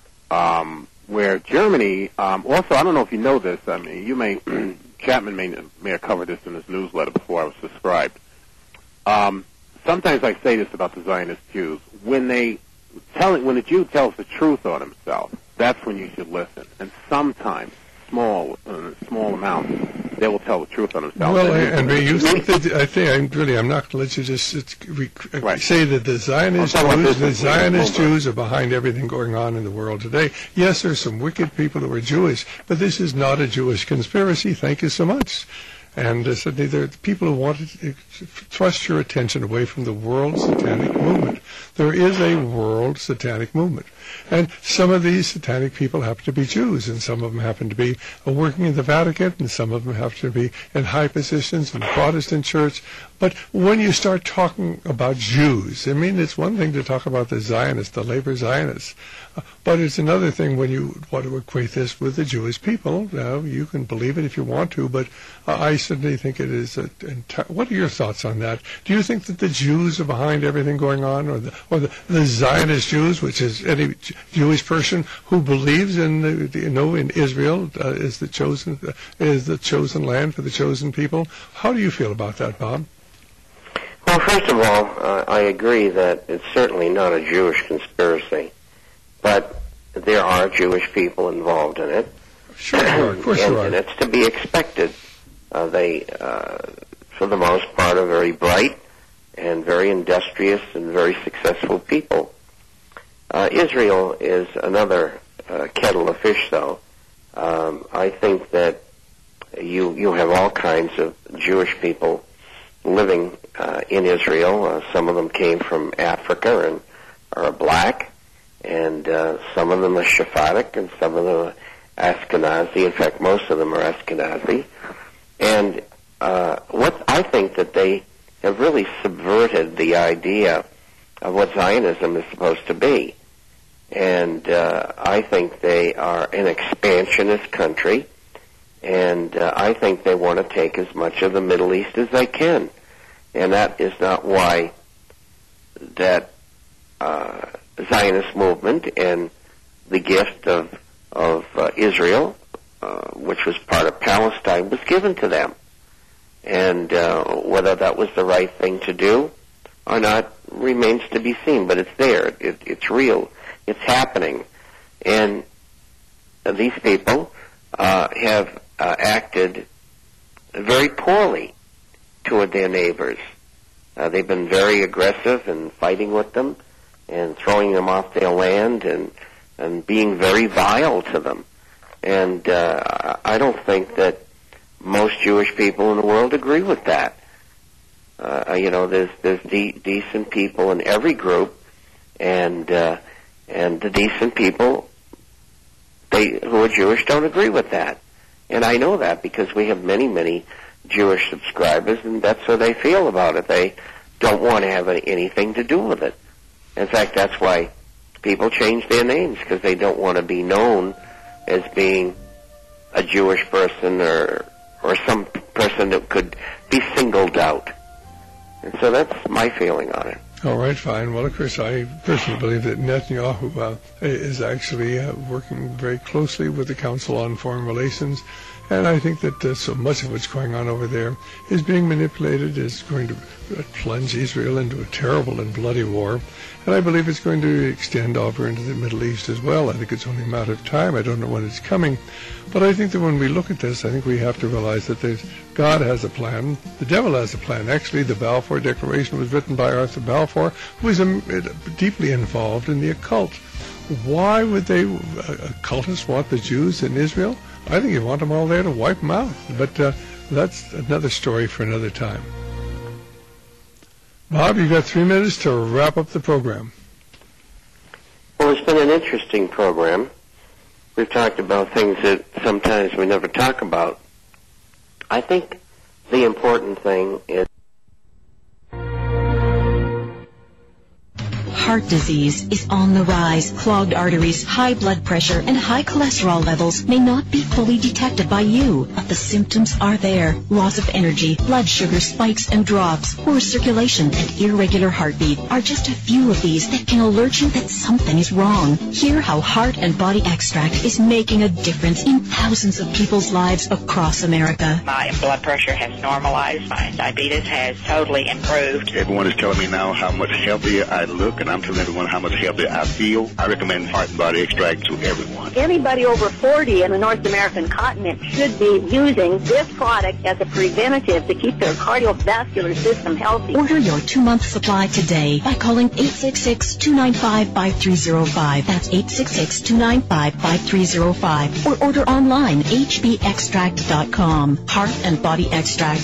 Where Germany, also, I don't know if you know this, I mean, you may. Chapman may have covered this in his newsletter before I was subscribed. Sometimes I say this about the Zionist Jews. When a Jew tells the truth on himself, that's when you should listen. And sometimes, small amounts, they will tell the truth on themselves. Well, and you think that I'm not going to let you just say that the Zionist Jews are behind everything going on in the world today. Yes, there's some wicked people who are Jewish, but this is not a Jewish conspiracy. Thank you so much. And certainly there are people who want to thrust your attention away from the world satanic movement. There is a world satanic movement. And some of these satanic people happen to be Jews, and some of them happen to be working in the Vatican, and some of them happen to be in high positions in the Protestant church. But when you start talking about Jews, I mean, it's one thing to talk about the Zionists, the labor Zionists, but it's another thing when you want to equate this with the Jewish people. Now, you can believe it if you want to, but I certainly think it is what are your thoughts on that? Do you think that the Jews are behind everything going on, or the Zionist Jews, which is any Jewish person who believes in in Israel is the chosen land for the chosen people? How do you feel about that, Bob? Well, first of all, I agree that it's certainly not a Jewish conspiracy, but there are Jewish people involved in it. Sure, of course there are. And it's to be expected. They, for the most part, are very bright and very industrious and very successful people. Israel is another kettle of fish, though. I think that you have all kinds of Jewish people living in Israel. Some of them came from Africa and are black, and some of them are Sephardic, and some of them are Ashkenazi. In fact, most of them are Ashkenazi. And what I think that they have really subverted the idea of what Zionism is supposed to be. And I think they are an expansionist country, and I think they want to take as much of the Middle East as they can. And that is not why that Zionist movement and the gift of Israel, which was part of Palestine, was given to them. And whether that was the right thing to do or not remains to be seen, but it's there. It's real. It's happening. And these people have acted very poorly toward their neighbors. They've been very aggressive in fighting with them and throwing them off their land and being very vile to them. And I don't think that most Jewish people in the world agree with that. There's decent people in every group, and the decent people who are Jewish don't agree with that. And I know that because we have many, many Jewish subscribers, and that's how they feel about it. They don't want to have anything to do with it. In fact, that's why people change their names, because they don't want to be known as being a Jewish person or some person that could be singled out. And so that's my feeling on it. All right, fine. Well, of course, I personally believe that Netanyahu is actually working very closely with the Council on Foreign Relations, and I think that so much of what's going on over there is being manipulated, is going to plunge Israel into a terrible and bloody war, and I believe it's going to extend over into the Middle East as well. I think it's only a matter of time. I don't know when it's coming, but I think that when we look at this, I think we have to realize that God has a plan. The devil has a plan. Actually, the Balfour Declaration was written by Arthur Balfour, who was deeply involved in the occult. Why would occultists want the Jews in Israel? I think you want them all there to wipe them out. But that's another story for another time. Bob, you've got 3 minutes to wrap up the program. Well, it's been an interesting program. We've talked about things that sometimes we never talk about. I think the important thing is heart disease is on the rise. Clogged arteries, high blood pressure, and high cholesterol levels may not be fully detected by you, but the symptoms are there. Loss of energy, blood sugar spikes and drops, poor circulation, and irregular heartbeat are just a few of these that can alert you that something is wrong. Hear how Heart and Body Extract is making a difference in thousands of people's lives across America. My blood pressure has normalized. My diabetes has totally improved. Everyone is telling me now how much healthier I look, and I'm telling everyone how much healthier I feel. I recommend Heart and Body Extract to everyone. Anybody over 40 in the North American continent should be using this product as a preventative to keep their cardiovascular system healthy. Order your 2-month supply today by calling 866-295-5305. That's 866-295-5305. Or order online, hbextract.com. Heart and Body Extract,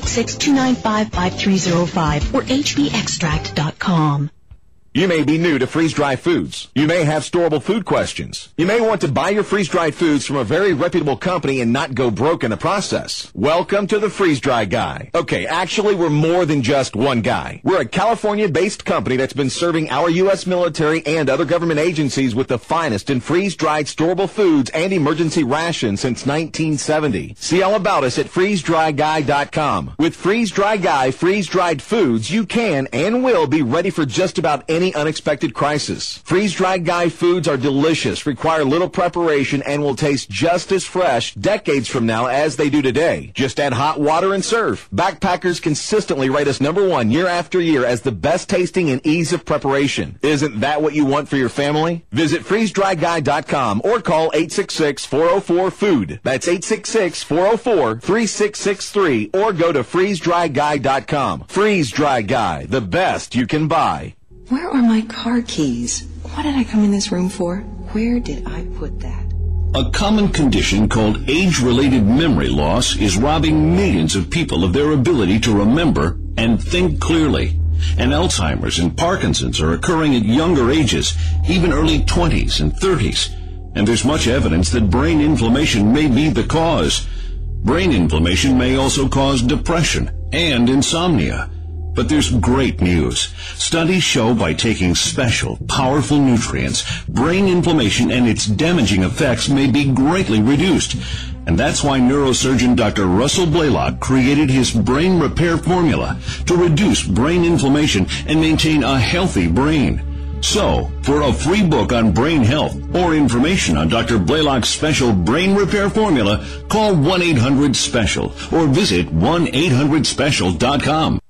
866-295-5305 or hbextract.com. You may be new to freeze-dried foods. You may have storable food questions. You may want to buy your freeze-dried foods from a very reputable company and not go broke in the process. Welcome to the Freeze-Dry Guy. Okay, actually, we're more than just one guy. We're a California-based company that's been serving our U.S. military and other government agencies with the finest in freeze-dried storable foods and emergency rations since 1970. See all about us at freezedryguy.com. With Freeze-Dry Guy freeze-dried foods, you can and will be ready for just about any unexpected crisis. Freeze-dried Guy foods are delicious, require little preparation, and will taste just as fresh decades from now as they do today. Just add hot water and serve. Backpackers consistently rate us #1 year after year as the best tasting and ease of preparation. Isn't that what you want for your family? Visit freezedryguy.com or call 866-404-FOOD. That's 866-404-3663 or go to freezedryguy.com. Freeze-Dry Guy, the best you can buy. Where are my car keys? What did I come in this room for? Where did I put that? A common condition called age-related memory loss is robbing millions of people of their ability to remember and think clearly. And Alzheimer's and Parkinson's are occurring at younger ages, even early 20s and 30s. And there's much evidence that brain inflammation may be the cause. Brain inflammation may also cause depression and insomnia. But there's great news. Studies show by taking special, powerful nutrients, brain inflammation and its damaging effects may be greatly reduced. And that's why neurosurgeon Dr. Russell Blaylock created his brain repair formula to reduce brain inflammation and maintain a healthy brain. So, for a free book on brain health or information on Dr. Blaylock's special brain repair formula, call 1-800-SPECIAL or visit 1-800-SPECIAL.com.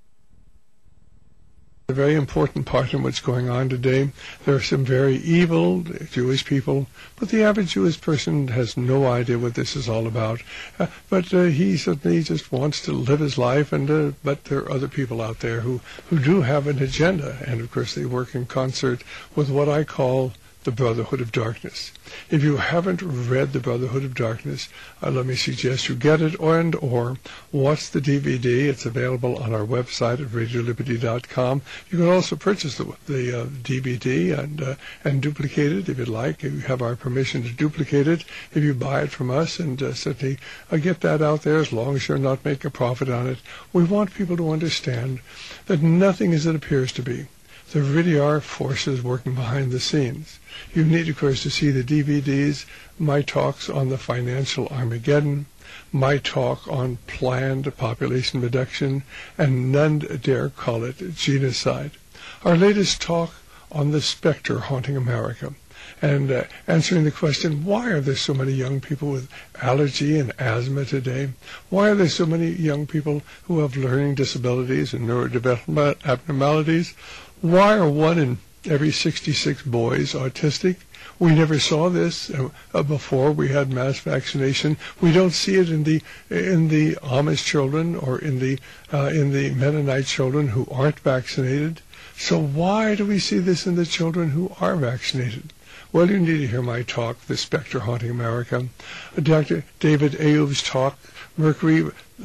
A very important part in what's going on today. There are some very evil Jewish people, but the average Jewish person has no idea what this is all about. But he certainly just wants to live his life, and but there are other people out there who do have an agenda, and of course they work in concert with what I call the Brotherhood of Darkness. If you haven't read the Brotherhood of Darkness, let me suggest you get it or watch the DVD. It's available on our website at radioliberty.com. You can also purchase the DVD and duplicate it if you'd like. You have our permission to duplicate it if you buy it from us, and certainly get that out there as long as you're not making a profit on it. We want people to understand that nothing as it appears to be. There really are forces working behind the scenes. You need, of course, to see the DVDs, my talks on the financial Armageddon, my talk on planned population reduction, and none dare call it genocide. Our latest talk on the specter haunting America, and answering the question, why are there so many young people with allergy and asthma today? Why are there so many young people who have learning disabilities and neurodevelopmental abnormalities? Why are 1 in every 66 boys autistic? We never saw this before we had mass vaccination. We don't see it in the Amish children or in the Mennonite children who aren't vaccinated. So why do we see this in the children who are vaccinated? Well, you need to hear my talk, The Spectre Haunting America. Dr. David Ayub's talk, Mercury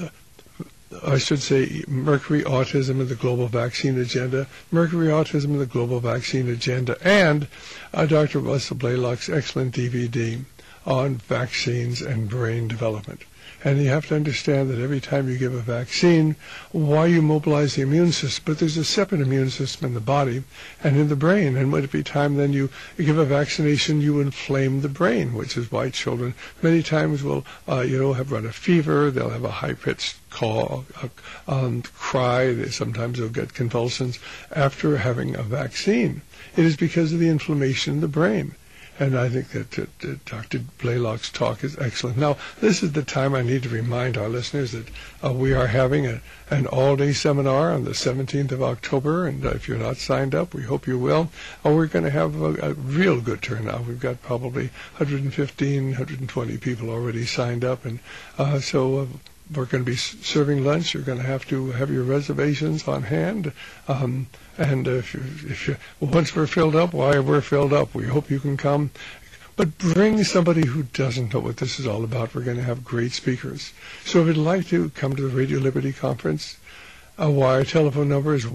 Autism and the Global Vaccine Agenda, Mercury Autism and the Global Vaccine Agenda, and Dr. Russell Blaylock's excellent DVD on vaccines and brain development. And you have to understand that every time you give a vaccine, why you mobilize the immune system, but there's a separate immune system in the body and in the brain. And every time then you give a vaccination, you inflame the brain, which is why children many times will, have run a fever. They'll have a high-pitched cry. Sometimes they'll get convulsions after having a vaccine. It is because of the inflammation in the brain. And I think that Dr. Blaylock's talk is excellent. Now, this is the time I need to remind our listeners that we are having an all-day seminar on the 17th of October, and if you're not signed up, we hope you will. We're going to have a real good turnout. We've got probably 115, 120 people already signed up, and so we're going to be serving lunch. You're going to have your reservations on hand. And if you once we're filled up, we're filled up. We hope you can come. But bring somebody who doesn't know what this is all about. We're going to have great speakers. So if you'd like to come to the Radio Liberty Conference, our telephone number is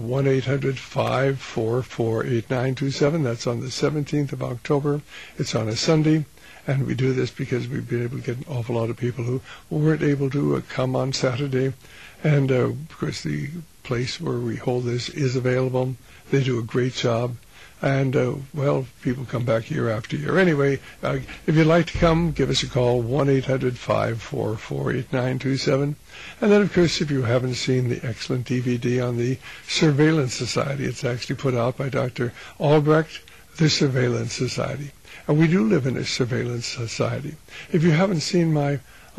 1-800-544-8927. That's on the 17th of October. It's on a Sunday. And we do this because we've been able to get an awful lot of people who weren't able to come on Saturday. And, of course, the place where we hold this is available. They do a great job. And, people come back year after year. Anyway, if you'd like to come, give us a call, 1-800-544-8927. And then, of course, if you haven't seen the excellent DVD on the Surveillance Society, it's actually put out by Dr. Albrecht, the Surveillance Society. And we do live in a surveillance society. If you haven't seen my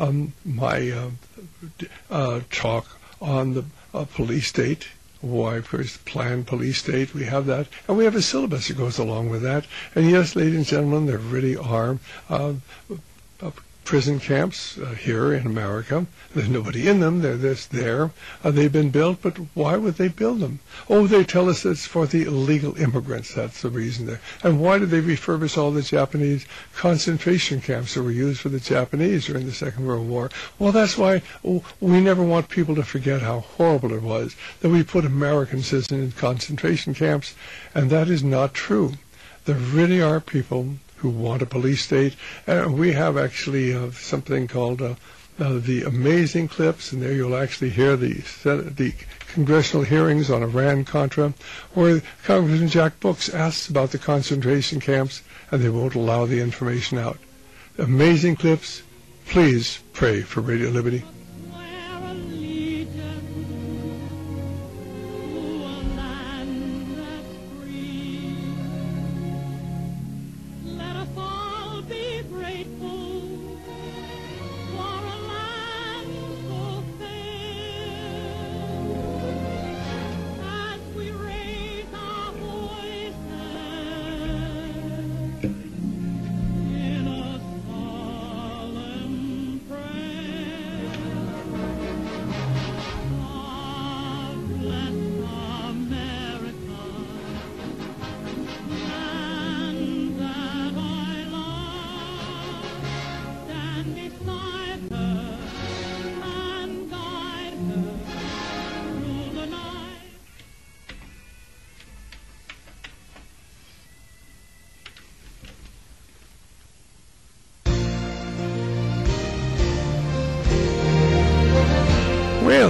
talk on the police state, why first planned police state, we have that. And we have a syllabus that goes along with that. And yes, ladies and gentlemen, there really are prison camps here in America. There's nobody in them. They're just there. They've been built, but why would they build them? Oh, they tell us it's for the illegal immigrants. That's the reason there. And why did they refurbish all the Japanese concentration camps that were used for the Japanese during the Second World War? Well, that's why we never want people to forget how horrible it was that we put American citizens in concentration camps, and that is not true. There really are people who want a police state. We have actually something called the Amazing Clips, and there you'll actually hear the congressional hearings on Iran-Contra, where Congressman Jack Brooks asks about the concentration camps, and they won't allow the information out. Amazing Clips. Please pray for Radio Liberty.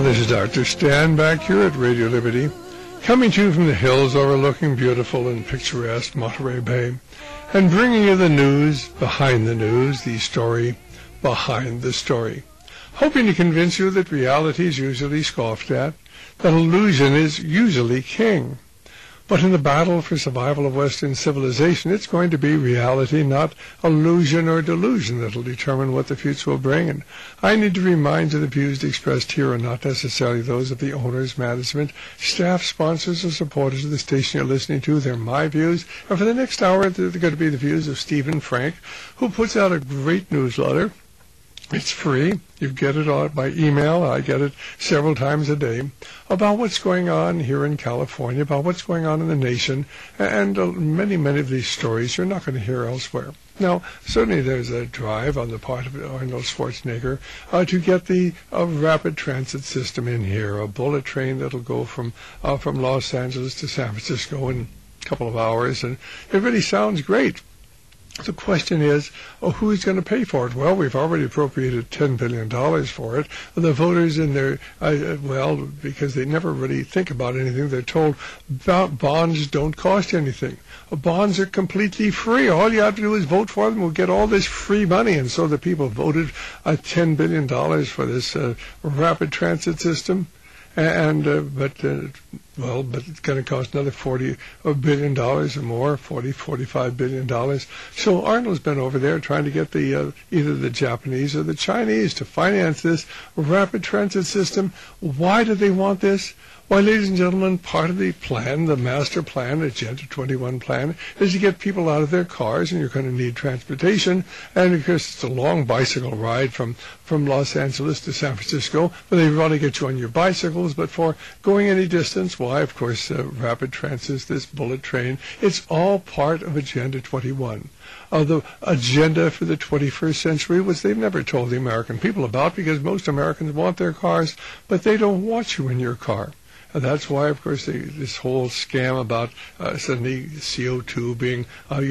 This is Dr. Stan back here at Radio Liberty, coming to you from the hills overlooking beautiful and picturesque Monterey Bay, and bringing you the news behind the news, the story behind the story, hoping to convince you that reality is usually scoffed at, that illusion is usually king. But in the battle for survival of Western civilization, it's going to be reality, not illusion or delusion, that will determine what the future will bring. And I need to remind you the views expressed here are not necessarily those of the owners, management, staff, sponsors, or supporters of the station you're listening to. They're my views. And for the next hour, they're going to be the views of Stephen Frank, who puts out a great newsletter. It's free. You get it by email. I get it several times a day about what's going on here in California, about what's going on in the nation, and many of these stories you're not going to hear elsewhere. Now, certainly there's a drive on the part of Arnold Schwarzenegger to get the rapid transit system in here, a bullet train that'll go from Los Angeles to San Francisco in a couple of hours, and it really sounds great. The question is, who's going to pay for it? Well, we've already appropriated $10 billion for it. The voters in there, because they never really think about anything, they're told bonds don't cost anything. Bonds are completely free. All you have to do is vote for them. We'll get all this free money. And so the people voted $10 billion for this rapid transit system. But it's going to cost another $40 billion or more, $45 billion. So Arnold's been over there trying to get either the Japanese or the Chinese to finance this rapid transit system. Why do they want this? Why, ladies and gentlemen, part of the plan, the master plan, the Agenda 21 plan, is to get people out of their cars, and you're going to need transportation. And of course, it's a long bicycle ride from Los Angeles to San Francisco, but they want to get you on your bicycles. But for going any distance, why, of course, rapid transit, this bullet train, it's all part of Agenda 21. The agenda for the 21st century, which they've never told the American people about, because most Americans want their cars, but they don't want you in your car. That's why, of course, this whole scam about suddenly CO2 being,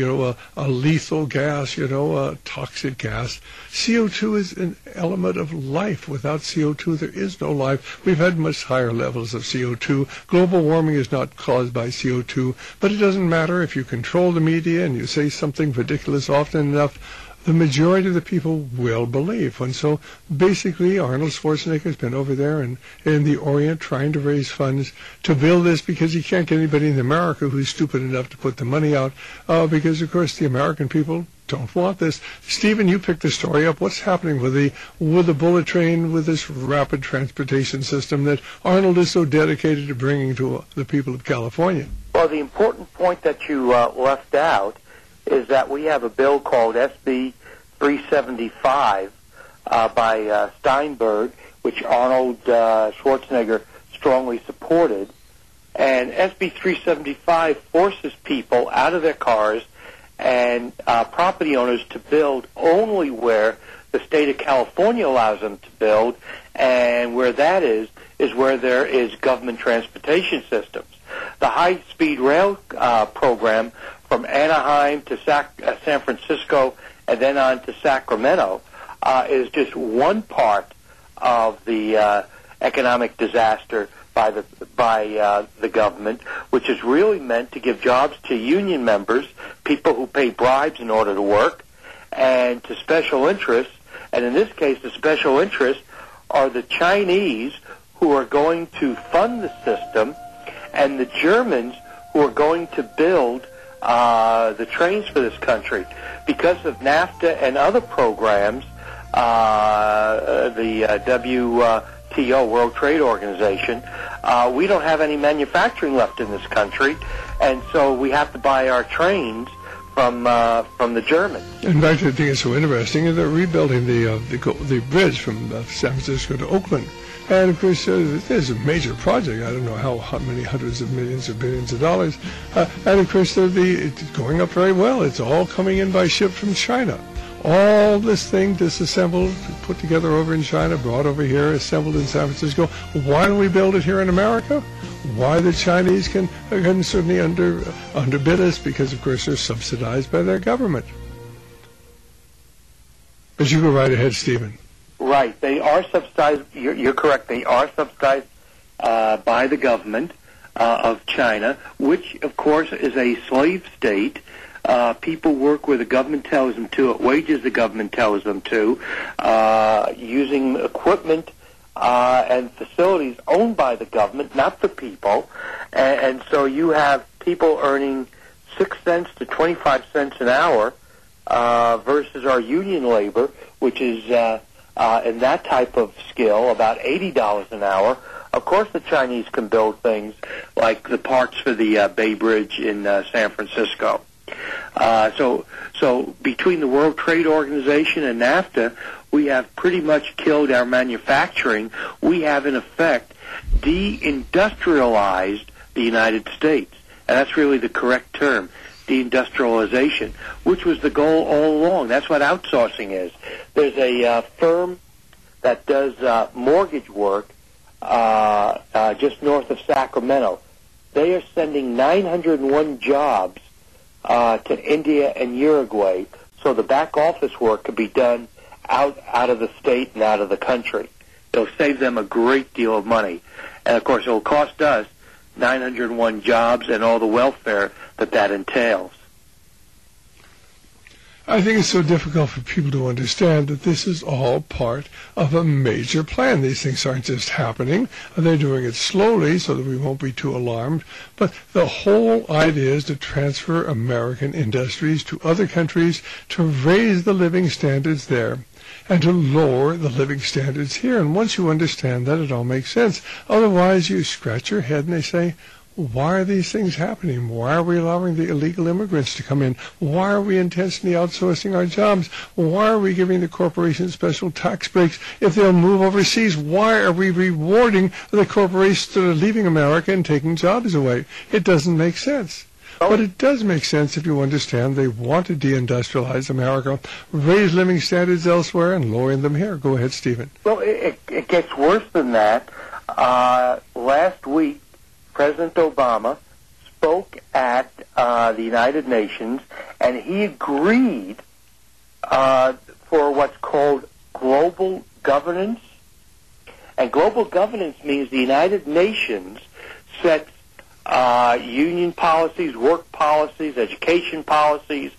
a lethal gas, a toxic gas. CO2 is an element of life. Without CO2, there is no life. We've had much higher levels of CO2. Global warming is not caused by CO2, but it doesn't matter if you control the media and you say something ridiculous often enough. The majority of the people will believe. And so basically Arnold Schwarzenegger has been over there in the Orient trying to raise funds to build this, because he can't get anybody in America who's stupid enough to put the money out, because, of course, the American people don't want this. Stephen, you picked the story up. What's happening with the bullet train, with this rapid transportation system that Arnold is so dedicated to bringing to the people of California? Well, the important point that you left out is that we have a bill called SB 375 by Steinberg, which Arnold Schwarzenegger strongly supported. And SB 375 forces people out of their cars and property owners to build only where the state of California allows them to build, and where that is where there is government transportation systems. The high-speed rail program from Anaheim to San Francisco and then on to Sacramento is just one part of the economic disaster by the government, which is really meant to give jobs to union members, people who pay bribes in order to work, and to special interests. And in this case, the special interests are the Chinese, who are going to fund the system, and the Germans, who are going to build the trains for this country. Because of NAFTA and other programs, the WTO, World Trade Organization, we don't have any manufacturing left in this country, and so we have to buy our trains from the Germans. In fact, I think it's so interesting is they're rebuilding the bridge from San Francisco to Oakland. And, of course, there's a major project. I don't know how many hundreds of millions or billions of dollars. And, of course, it's going up very well. It's all coming in by ship from China. All this thing disassembled, put together over in China, brought over here, assembled in San Francisco. Why don't we build it here in America? Why the Chinese can certainly underbid us? Because, of course, they're subsidized by their government. But you go right ahead, Stephen. Right. They are subsidized. You're correct. They are subsidized by the government of China, which, of course, is a slave state. People work where the government tells them to, at wages the government tells them to, using equipment and facilities owned by the government, not the people. And so you have people earning 6 cents to 25 cents an hour versus our union labor, which is in that type of skill about $80 an hour. Of course, the Chinese can build things like the parts for the Bay Bridge in San Francisco. So between the World Trade Organization and NAFTA, we have pretty much killed our manufacturing. We have, in effect, deindustrialized the United States. And that's really the correct term, deindustrialization, which was the goal all along. That's what outsourcing is. There's a firm that does mortgage work just north of Sacramento. They are sending 901 jobs to India and Uruguay, so the back office work could be done out of the state and out of the country. It'll save them a great deal of money. And, of course, it'll cost us 901 jobs and all the welfare that entails. I think it's so difficult for people to understand that this is all part of a major plan. These things aren't just happening. They're doing it slowly so that we won't be too alarmed. But the whole idea is to transfer American industries to other countries to raise the living standards there and to lower the living standards here. And once you understand that, it all makes sense. Otherwise, you scratch your head and they say, why are these things happening? Why are we allowing the illegal immigrants to come in? Why are we intentionally outsourcing our jobs? Why are we giving the corporations special tax breaks if they'll move overseas? Why are we rewarding the corporations that are leaving America and taking jobs away? It doesn't make sense. But it does make sense if you understand they want to deindustrialize America, raise living standards elsewhere, and lower them here. Go ahead, Stephen. Well, it gets worse than that. Last week, President Obama spoke at the United Nations, and he agreed for what's called global governance. And global governance means the United Nations sets union policies, work policies, education policies,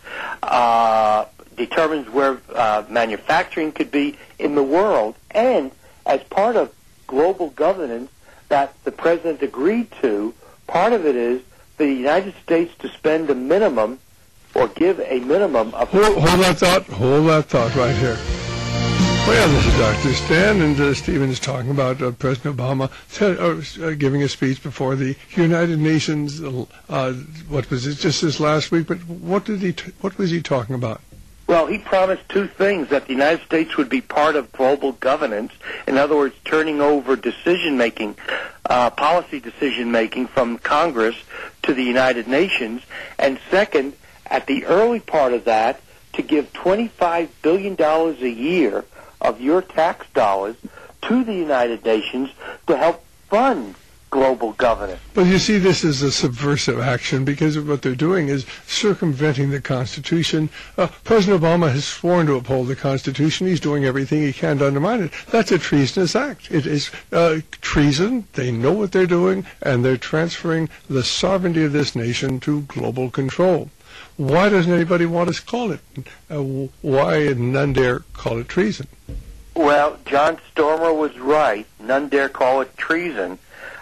determines where manufacturing could be in the world. And as part of global governance that the president agreed to, part of it is for the United States to spend a minimum or give a minimum of... Hold that thought right here. Well, this is Dr. Stan, and Stephen is talking about President Obama giving a speech before the United Nations. What was it, just this last week? But what was he talking about? Well, he promised two things, that the United States would be part of global governance, in other words, turning over decision-making, policy decision-making from Congress to the United Nations, and second, at the early part of that, to give $25 billion a year of your tax dollars to the United Nations to help fund global governance. But you see, this is a subversive action because what they're doing is circumventing the Constitution. President Obama has sworn to uphold the Constitution. He's doing everything he can to undermine it. That's a treasonous act. It is treason. They know what they're doing, and they're transferring the sovereignty of this nation to global control. Why doesn't anybody want us to call it? Why none dare call it treason? Well, John Stormer was right. None dare call it treason.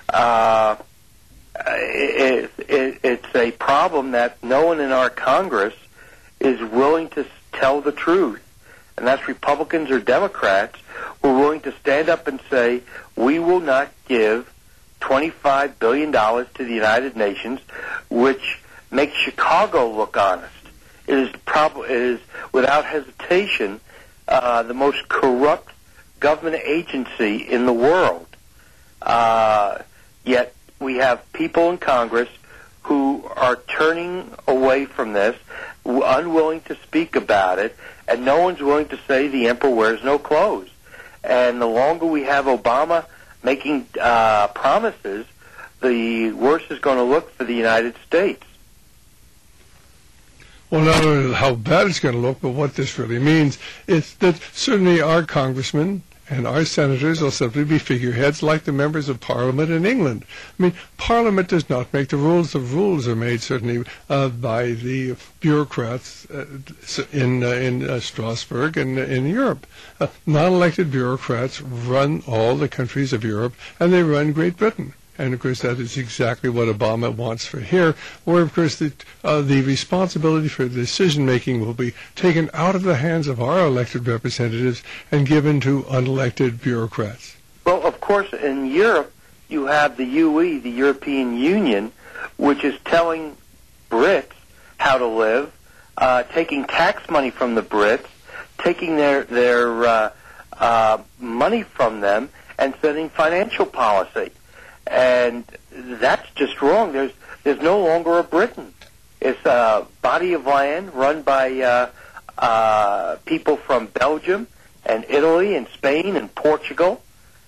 It's a problem that no one in our Congress is willing to tell the truth, and that's Republicans or Democrats who are willing to stand up and say, we will not give $25 billion to the United Nations, which makes Chicago look honest. It is without hesitation the most corrupt government agency in the world. Yet we have people in Congress who are turning away from this, unwilling to speak about it, and no one's willing to say the emperor wears no clothes. And the longer we have Obama making promises, the worse it's going to look for the United States. Well, not only how bad it's going to look, but what this really means is that certainly our congressmen And our senators will simply be figureheads like the members of Parliament in England. I mean, Parliament does not make the rules. The rules are made certainly by the bureaucrats in Strasbourg and in Europe. Non-elected bureaucrats run all the countries of Europe, and they run Great Britain. And, of course, that is exactly what Obama wants for here, where, of course, the responsibility for decision-making will be taken out of the hands of our elected representatives and given to unelected bureaucrats. Well, of course, in Europe, you have the UE, the European Union, which is telling Brits how to live, taking tax money from the Brits, taking their money from them, and setting financial policy. And that's just wrong. There's no longer a Britain. It's a body of land run by people from Belgium and Italy and Spain and Portugal,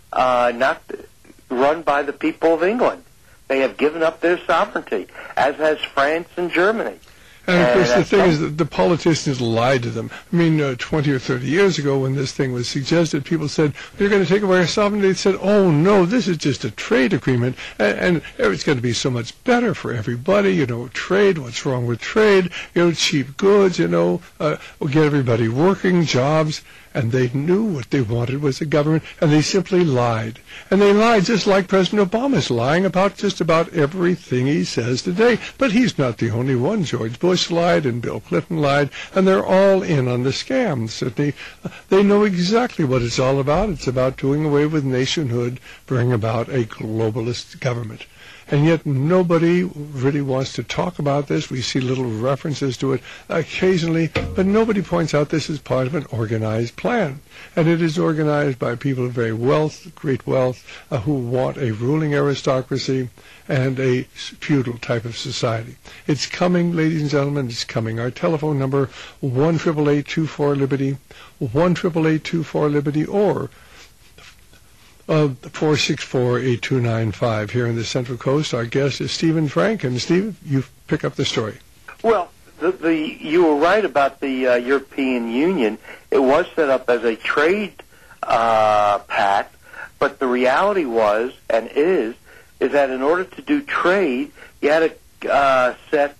not run by the people of England. They have given up their sovereignty, as has France and Germany. And, of course, the thing is that the politicians lied to them. I mean, 20 or 30 years ago when this thing was suggested, people said, they're going to take away our sovereignty. They said, oh, no, this is just a trade agreement, and it's going to be so much better for everybody. You know, trade, what's wrong with trade? You know, cheap goods, we'll get everybody working, jobs. And they knew what they wanted was a government, and they simply lied. And they lied just like President Obama's lying about just about everything he says today. But he's not the only one. George Bush lied, and Bill Clinton lied, and they're all in on the scam. Certainly, they know exactly what it's all about. It's about doing away with nationhood, bringing about a globalist government. And yet nobody really wants to talk about this. We see little references to it occasionally, but nobody points out this is part of an organized plan. And it is organized by people of great wealth, who want a ruling aristocracy and a feudal type of society. It's coming, ladies and gentlemen, it's coming. Our telephone number, 1-888-24-LIBERTY, 1-888-24-LIBERTY, or 464-8295 here in the Central Coast. Our guest is Stephen Frank, and Steve, you pick up the story. Well, you were right about the European Union. It was set up as a trade pact, but the reality was and is that in order to do trade, you had to set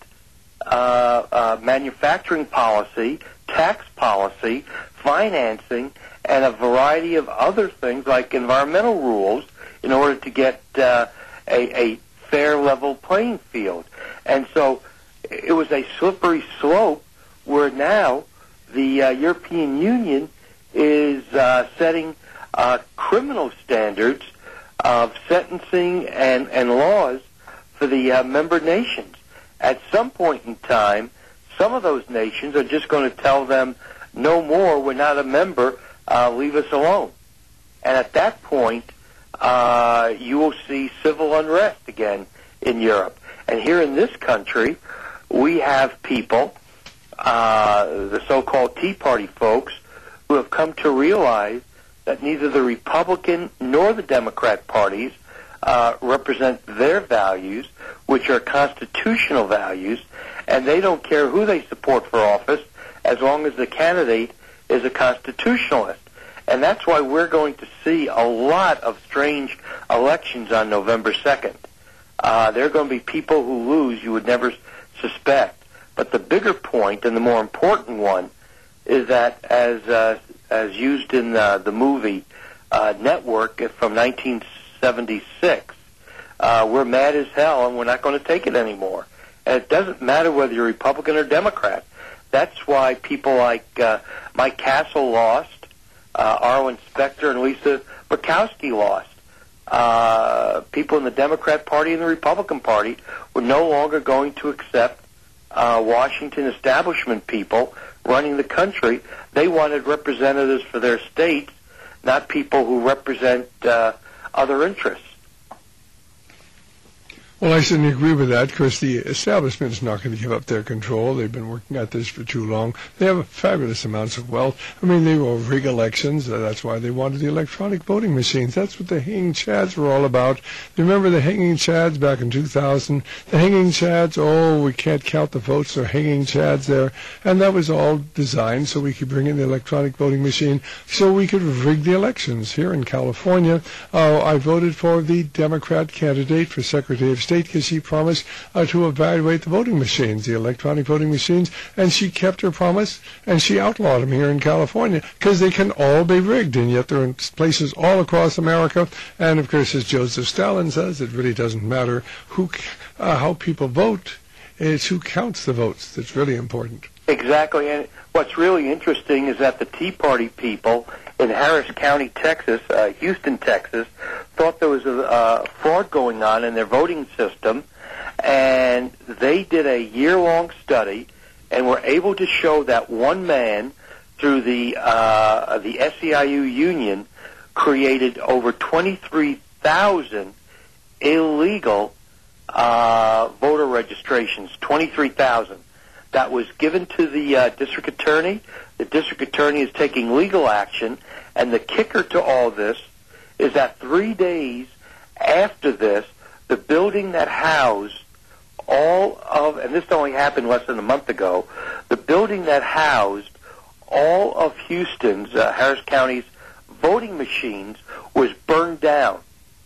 manufacturing policy, tax policy, financing, and a variety of other things like environmental rules in order to get a fair level playing field. And so it was a slippery slope where now the European Union is setting criminal standards of sentencing and laws for the member nations. At some point in time, some of those nations are just going to tell them, no more, we're not a member, leave us alone. And at that point, you will see civil unrest again in Europe. And here in this country, we have people, the so-called Tea Party folks, who have come to realize that neither the Republican nor the Democrat parties represent their values, which are constitutional values, and they don't care who they support for office as long as the candidate is a constitutionalist. And that's why we're going to see a lot of strange elections on November 2nd. There are going to be people who lose you would never suspect. But the bigger point, and the more important one, is that as used in the movie Network from 1976, we're mad as hell and we're not going to take it anymore. And it doesn't matter whether you're Republican or Democrat. That's why people like Mike Castle lost, Arlen Specter and Lisa Murkowski lost. People in the Democrat Party and the Republican Party were no longer going to accept Washington establishment people running the country. They wanted representatives for their states, not people who represent other interests. Well, I certainly agree with that. Of course, the establishment is not going to give up their control. They've been working at this for too long. They have fabulous amounts of wealth. I mean, they will rig elections. That's why they wanted the electronic voting machines. That's what the hanging chads were all about. Remember the hanging chads back in 2000? The hanging chads, we can't count the votes. They're hanging chads there. And that was all designed so we could bring in the electronic voting machine so we could rig the elections. Here in California, I voted for the Democrat candidate for Secretary of State because she promised to evaluate the voting machines, the electronic voting machines, and she kept her promise, and she outlawed them here in California because they can all be rigged, and yet they're in places all across America. And, of course, as Joseph Stalin says, it really doesn't matter how people vote. It's who counts the votes that's really important. Exactly, and what's really interesting is that the Tea Party people in Harris County, Texas, Houston, Texas, thought there was a fraud going on in their voting system, and they did a year-long study and were able to show that one man, through the SEIU union, created over 23,000 illegal voter registrations, 23,000. That was given to the district attorney. The district attorney is taking legal action, and the kicker to all this is that 3 days after this, the building that housed all of, and this only happened less than a month ago, the building that housed all of Houston's, Harris County's voting machines was burned down.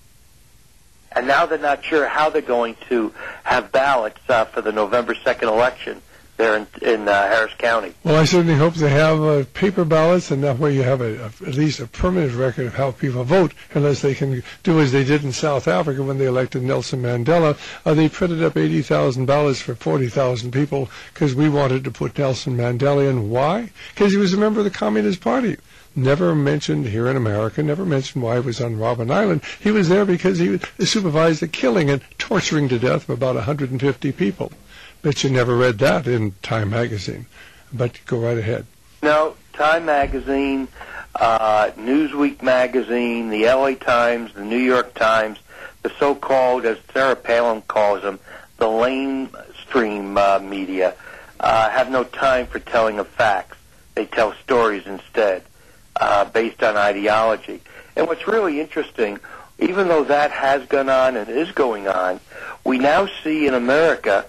And now they're not sure how they're going to have ballots for the November 2nd election there in Harris County. Well, I certainly hope they have paper ballots, and that way you have at least a permanent record of how people vote, unless they can do as they did in South Africa when they elected Nelson Mandela. They printed up 80,000 ballots for 40,000 people because we wanted to put Nelson Mandela in. Why? Because he was a member of the Communist Party. Never mentioned here in America, never mentioned why he was on Robben Island. He was there because he supervised the killing and torturing to death of about 150 people. Bet you never read that in Time magazine. But go right ahead. No, Time magazine, Newsweek magazine, the LA Times, the New York Times, the so-called, as Sarah Palin calls them, the lamestream media, have no time for telling of facts. They tell stories instead, based on ideology. And what's really interesting, even though that has gone on and is going on, we now see in America,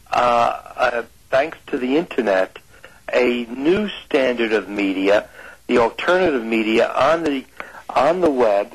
thanks to the Internet, a new standard of media, the alternative media on the web,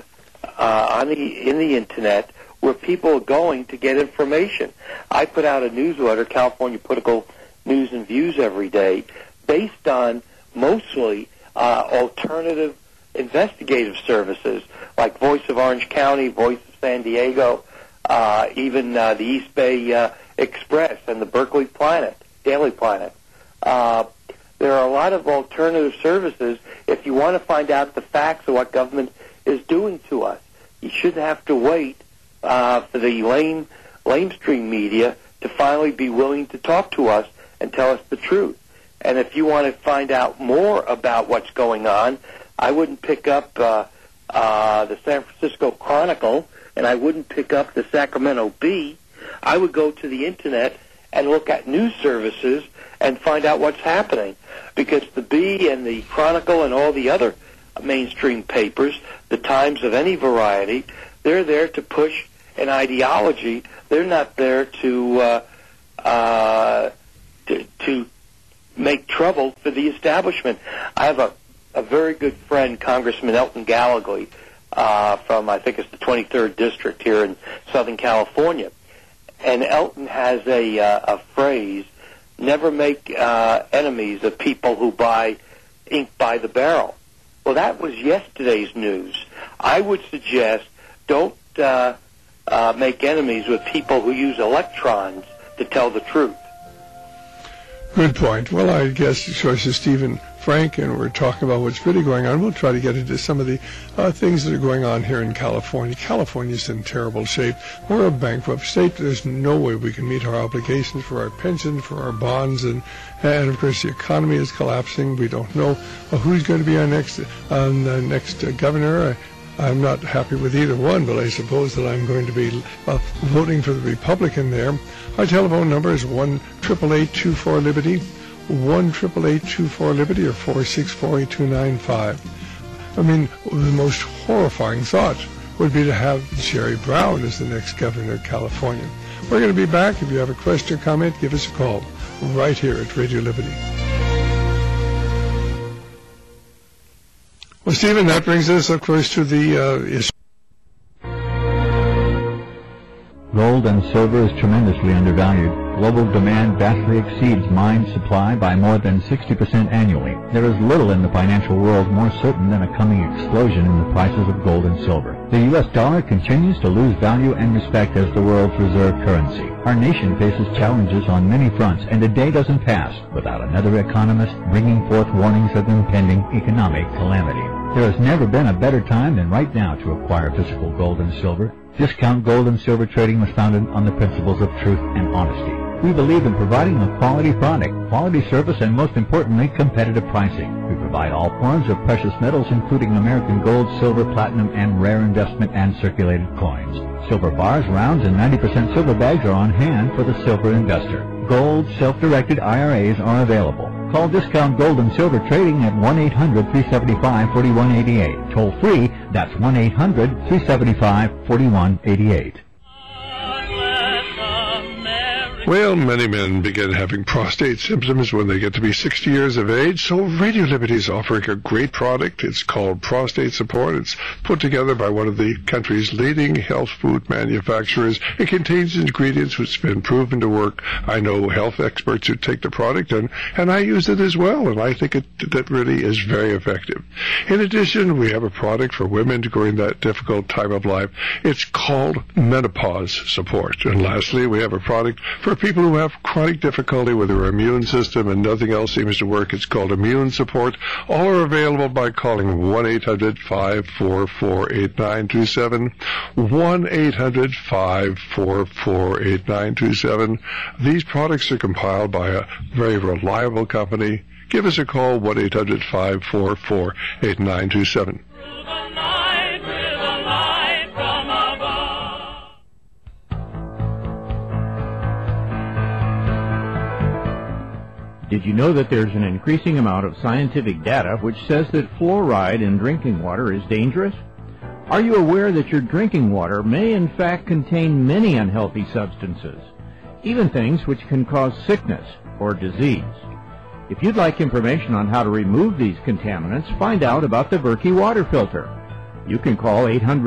in the Internet, where people are going to get information. I put out a newsletter, California Political News and Views, every day, based on mostly alternative investigative services like Voice of Orange County, Voice of San Diego, even the East Bay Express and the Berkeley Planet, Daily Planet. There are a lot of alternative services if you want to find out the facts of what government is doing to us. You shouldn't have to wait for the lamestream media to finally be willing to talk to us and tell us the truth. And if you want to find out more about what's going on, I wouldn't pick up the San Francisco Chronicle, and I wouldn't pick up the Sacramento Bee. I would go to the Internet and look at news services and find out what's happening. Because the Bee and the Chronicle and all the other mainstream papers, the Times of any variety, they're there to push an ideology. They're not there to make trouble for the establishment. I have a very good friend, Congressman Elton Gallegly, from, I think it's the 23rd District here in Southern California. And Elton has a phrase, never make enemies of people who buy ink by the barrel. Well, that was yesterday's news. I would suggest don't make enemies with people who use electrons to tell the truth. Good point. Well, I guess this is Stephen Frank, and we're talking about what's really going on. We'll try to get into some of the things that are going on here in California. California's in terrible shape. We're a bankrupt state. There's no way we can meet our obligations for our pensions, for our bonds, and of course the economy is collapsing. We don't know who's going to be our next governor. I'm not happy with either one, but I suppose that I'm going to be voting for the Republican there. Our telephone number is 1-888-24-LIBERTY, 1-888-24-LIBERTY, or 464-8295. I mean, the most horrifying thought would be to have Jerry Brown as the next governor of California. We're going to be back. If you have a question or comment, give us a call right here at Radio Liberty. Well, Stephen, that brings us, of course, to the issue. Gold and silver is tremendously undervalued. Global demand vastly exceeds mine supply by more than 60% annually. There is little in the financial world more certain than a coming explosion in the prices of gold and silver. The U.S. dollar continues to lose value and respect as the world's reserve currency. Our nation faces challenges on many fronts, and a day doesn't pass without another economist bringing forth warnings of impending economic calamity. There has never been a better time than right now to acquire physical gold and silver. Discount Gold and Silver Trading was founded on the principles of truth and honesty. We believe in providing a quality product, quality service, and most importantly, competitive pricing. We provide all forms of precious metals, including American gold, silver, platinum, and rare investment and circulated coins. Silver bars, rounds, and 90% silver bags are on hand for the silver investor. Gold self-directed IRAs are available. Call Discount Gold and Silver Trading at 1-800-375-4188. Toll free, that's 1-800-375-4188. Well, many men begin having prostate symptoms when they get to be 60 years of age, so Radio Liberty is offering a great product. It's called Prostate Support. It's put together by one of the country's leading health food manufacturers. It contains ingredients which have been proven to work. I know health experts who take the product, and I use it as well, and I think that really is very effective. In addition, we have a product for women during that difficult time of life. It's called Menopause Support. And lastly, we have a product for people who have chronic difficulty with their immune system and nothing else seems to work. It's called Immune Support. All are available by calling 1-800-544-8927, 1-800-544-8927. These products are compiled by a very reliable company. Give us a call, 1-800-544-8927. Did you know that there's an increasing amount of scientific data which says that fluoride in drinking water is dangerous? Are you aware that your drinking water may in fact contain many unhealthy substances, even things which can cause sickness or disease? If you'd like information on how to remove these contaminants, find out about the Berkey water filter. You can call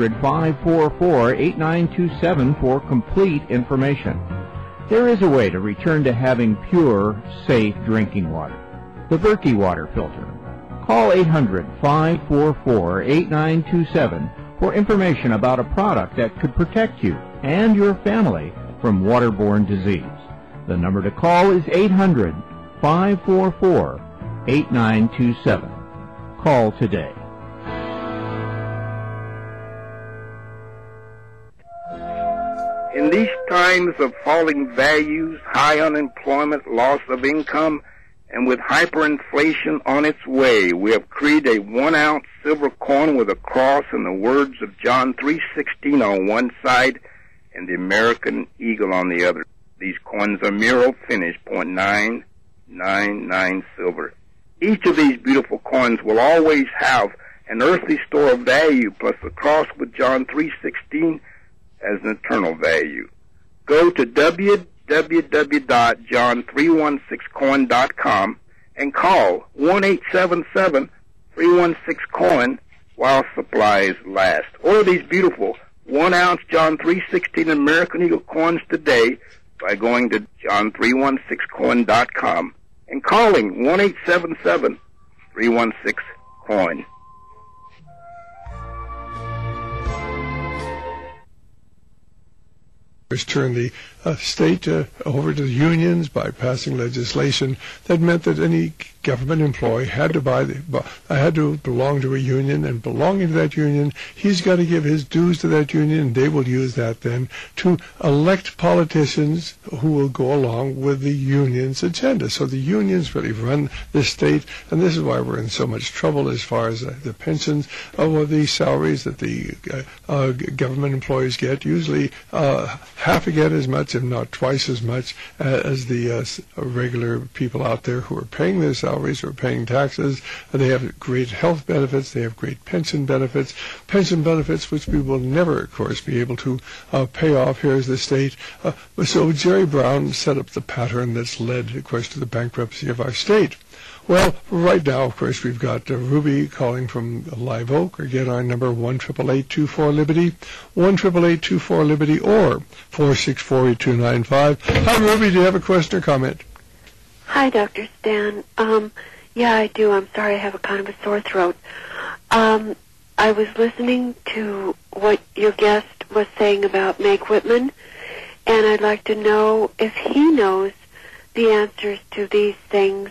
800-544-8927 for complete information. There is a way to return to having pure, safe drinking water. The Berkey water filter. Call 800-544-8927 for information about a product that could protect you and your family from waterborne disease. The number to call is 800-544-8927. Call today. In these times of falling values, high unemployment, loss of income, and with hyperinflation on its way, we have created a 1-ounce silver coin with a cross and the words of John 3:16 on one side and the American eagle on the other. These coins are Miro finished, 0.999 silver. Each of these beautiful coins will always have an earthly store of value plus the cross with John 3:16 as an eternal value. Go to www.john316coin.com and call 1-877-316-COIN while supplies last. Order these beautiful 1-ounce John 3:16 American Eagle coins today by going to john316coin.com and calling 1-877-316-COIN. Turn the state over to the unions by passing legislation that meant that any government employee had to belong to a union, and belonging to that union, he's got to give his dues to that union, and they will use that then to elect politicians who will go along with the union's agenda. So the unions really run the state, and this is why we're in so much trouble as far as the pensions or the salaries that the government employees get. Usually half again as much, if not twice as much, as the regular people out there who are paying their salaries or paying taxes. They have great health benefits. They have great pension benefits which we will never, of course, be able to pay off here as the state. So Jerry Brown set up the pattern that's led, of course, to the bankruptcy of our state. Well, right now, of course, we've got Ruby calling from Live Oak. Again, our number 1-888-24-LIBERTY, 1-888-24-LIBERTY, or 464-8295. Hi, Ruby. Do you have a question or comment? Hi, Dr. Stan. Yeah, I do. I'm sorry, I have a kind of a sore throat. I was listening to what your guest was saying about Meg Whitman, and I'd like to know if he knows the answers to these things.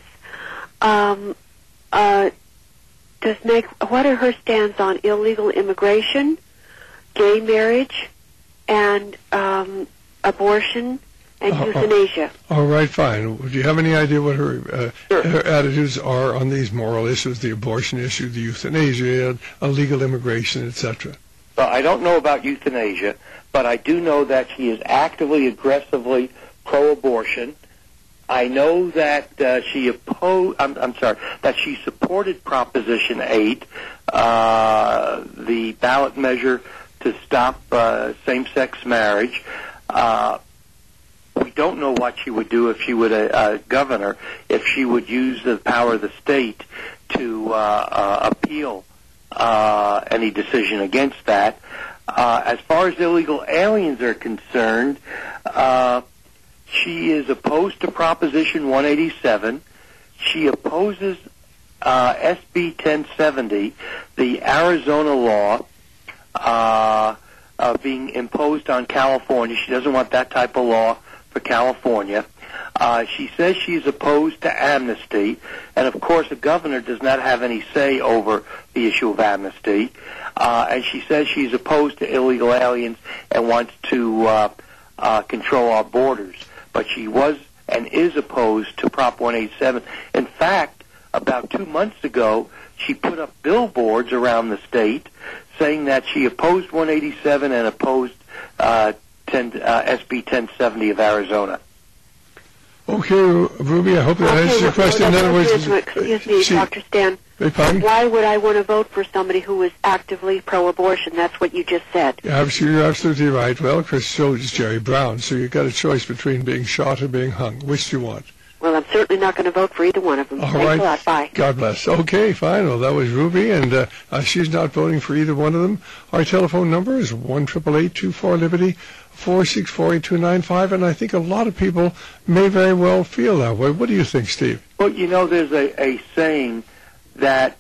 What are her stands on illegal immigration, gay marriage, and abortion and euthanasia? All right, fine. Do you have any idea what her attitudes are on these moral issues, the abortion issue, the euthanasia, illegal immigration, etc.? Well, I don't know about euthanasia, but I do know that she is actively, aggressively pro-abortion. I know that she supported Proposition 8, the ballot measure to stop same-sex marriage. We don't know what she would do if she were a governor, if she would use the power of the state to appeal any decision against that. As far as illegal aliens are concerned, she is opposed to Proposition 187. She opposes SB 1070, the Arizona law being imposed on California. She doesn't want that type of law for California. She says she's opposed to amnesty, and of course a governor does not have any say over the issue of amnesty. And she says she's opposed to illegal aliens and wants to control our borders. But she was and is opposed to Prop 187. In fact, about 2 months ago, she put up billboards around the state saying that she opposed 187 and opposed SB 1070 of Arizona. Okay, Ruby, I hope that answers your question. In other words, excuse me, Dr. Stan. Why would I want to vote for somebody who is actively pro-abortion? That's what you just said. Yeah, you're absolutely right. Well, Chris, so is Jerry Brown, so you've got a choice between being shot or being hung. Which do you want? Well, I'm certainly not going to vote for either one of them. All Thanks right. a lot. Bye. God bless. Okay, fine. Well, that was Ruby, and she's not voting for either one of them. Our telephone number is 1-888-24-LIBERTY, 464-8295, and I think a lot of people may very well feel that way. What do you think, Steve? Well, you know, there's a saying that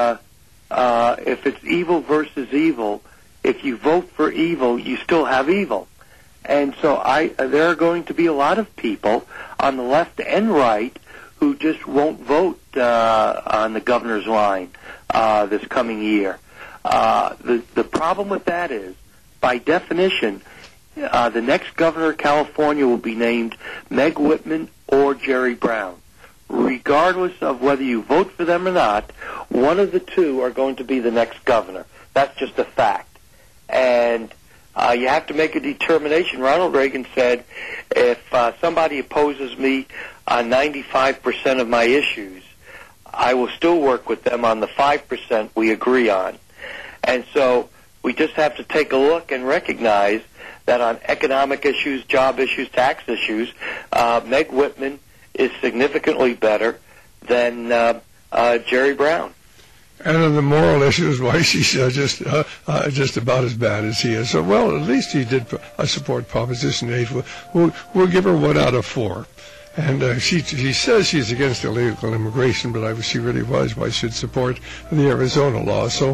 if it's evil versus evil, if you vote for evil, you still have evil. And so there are going to be a lot of people on the left and right who just won't vote on the governor's line this coming year. The problem with that is, by definition, the next governor of California will be named Meg Whitman or Jerry Brown. Regardless of whether you vote for them or not, one of the two are going to be the next governor. That's just a fact. And you have to make a determination. Ronald Reagan said, if somebody opposes me on 95% of my issues, I will still work with them on the 5% we agree on. And so we just have to take a look and recognize that on economic issues, job issues, tax issues, Meg Whitman is significantly better than Jerry Brown. And on the moral issues, why she's just about as bad as he is. So, well, at least he did support Proposition 8. We'll give her 1 out of 4. And she says she's against illegal immigration, but she really was why she should support the Arizona law. So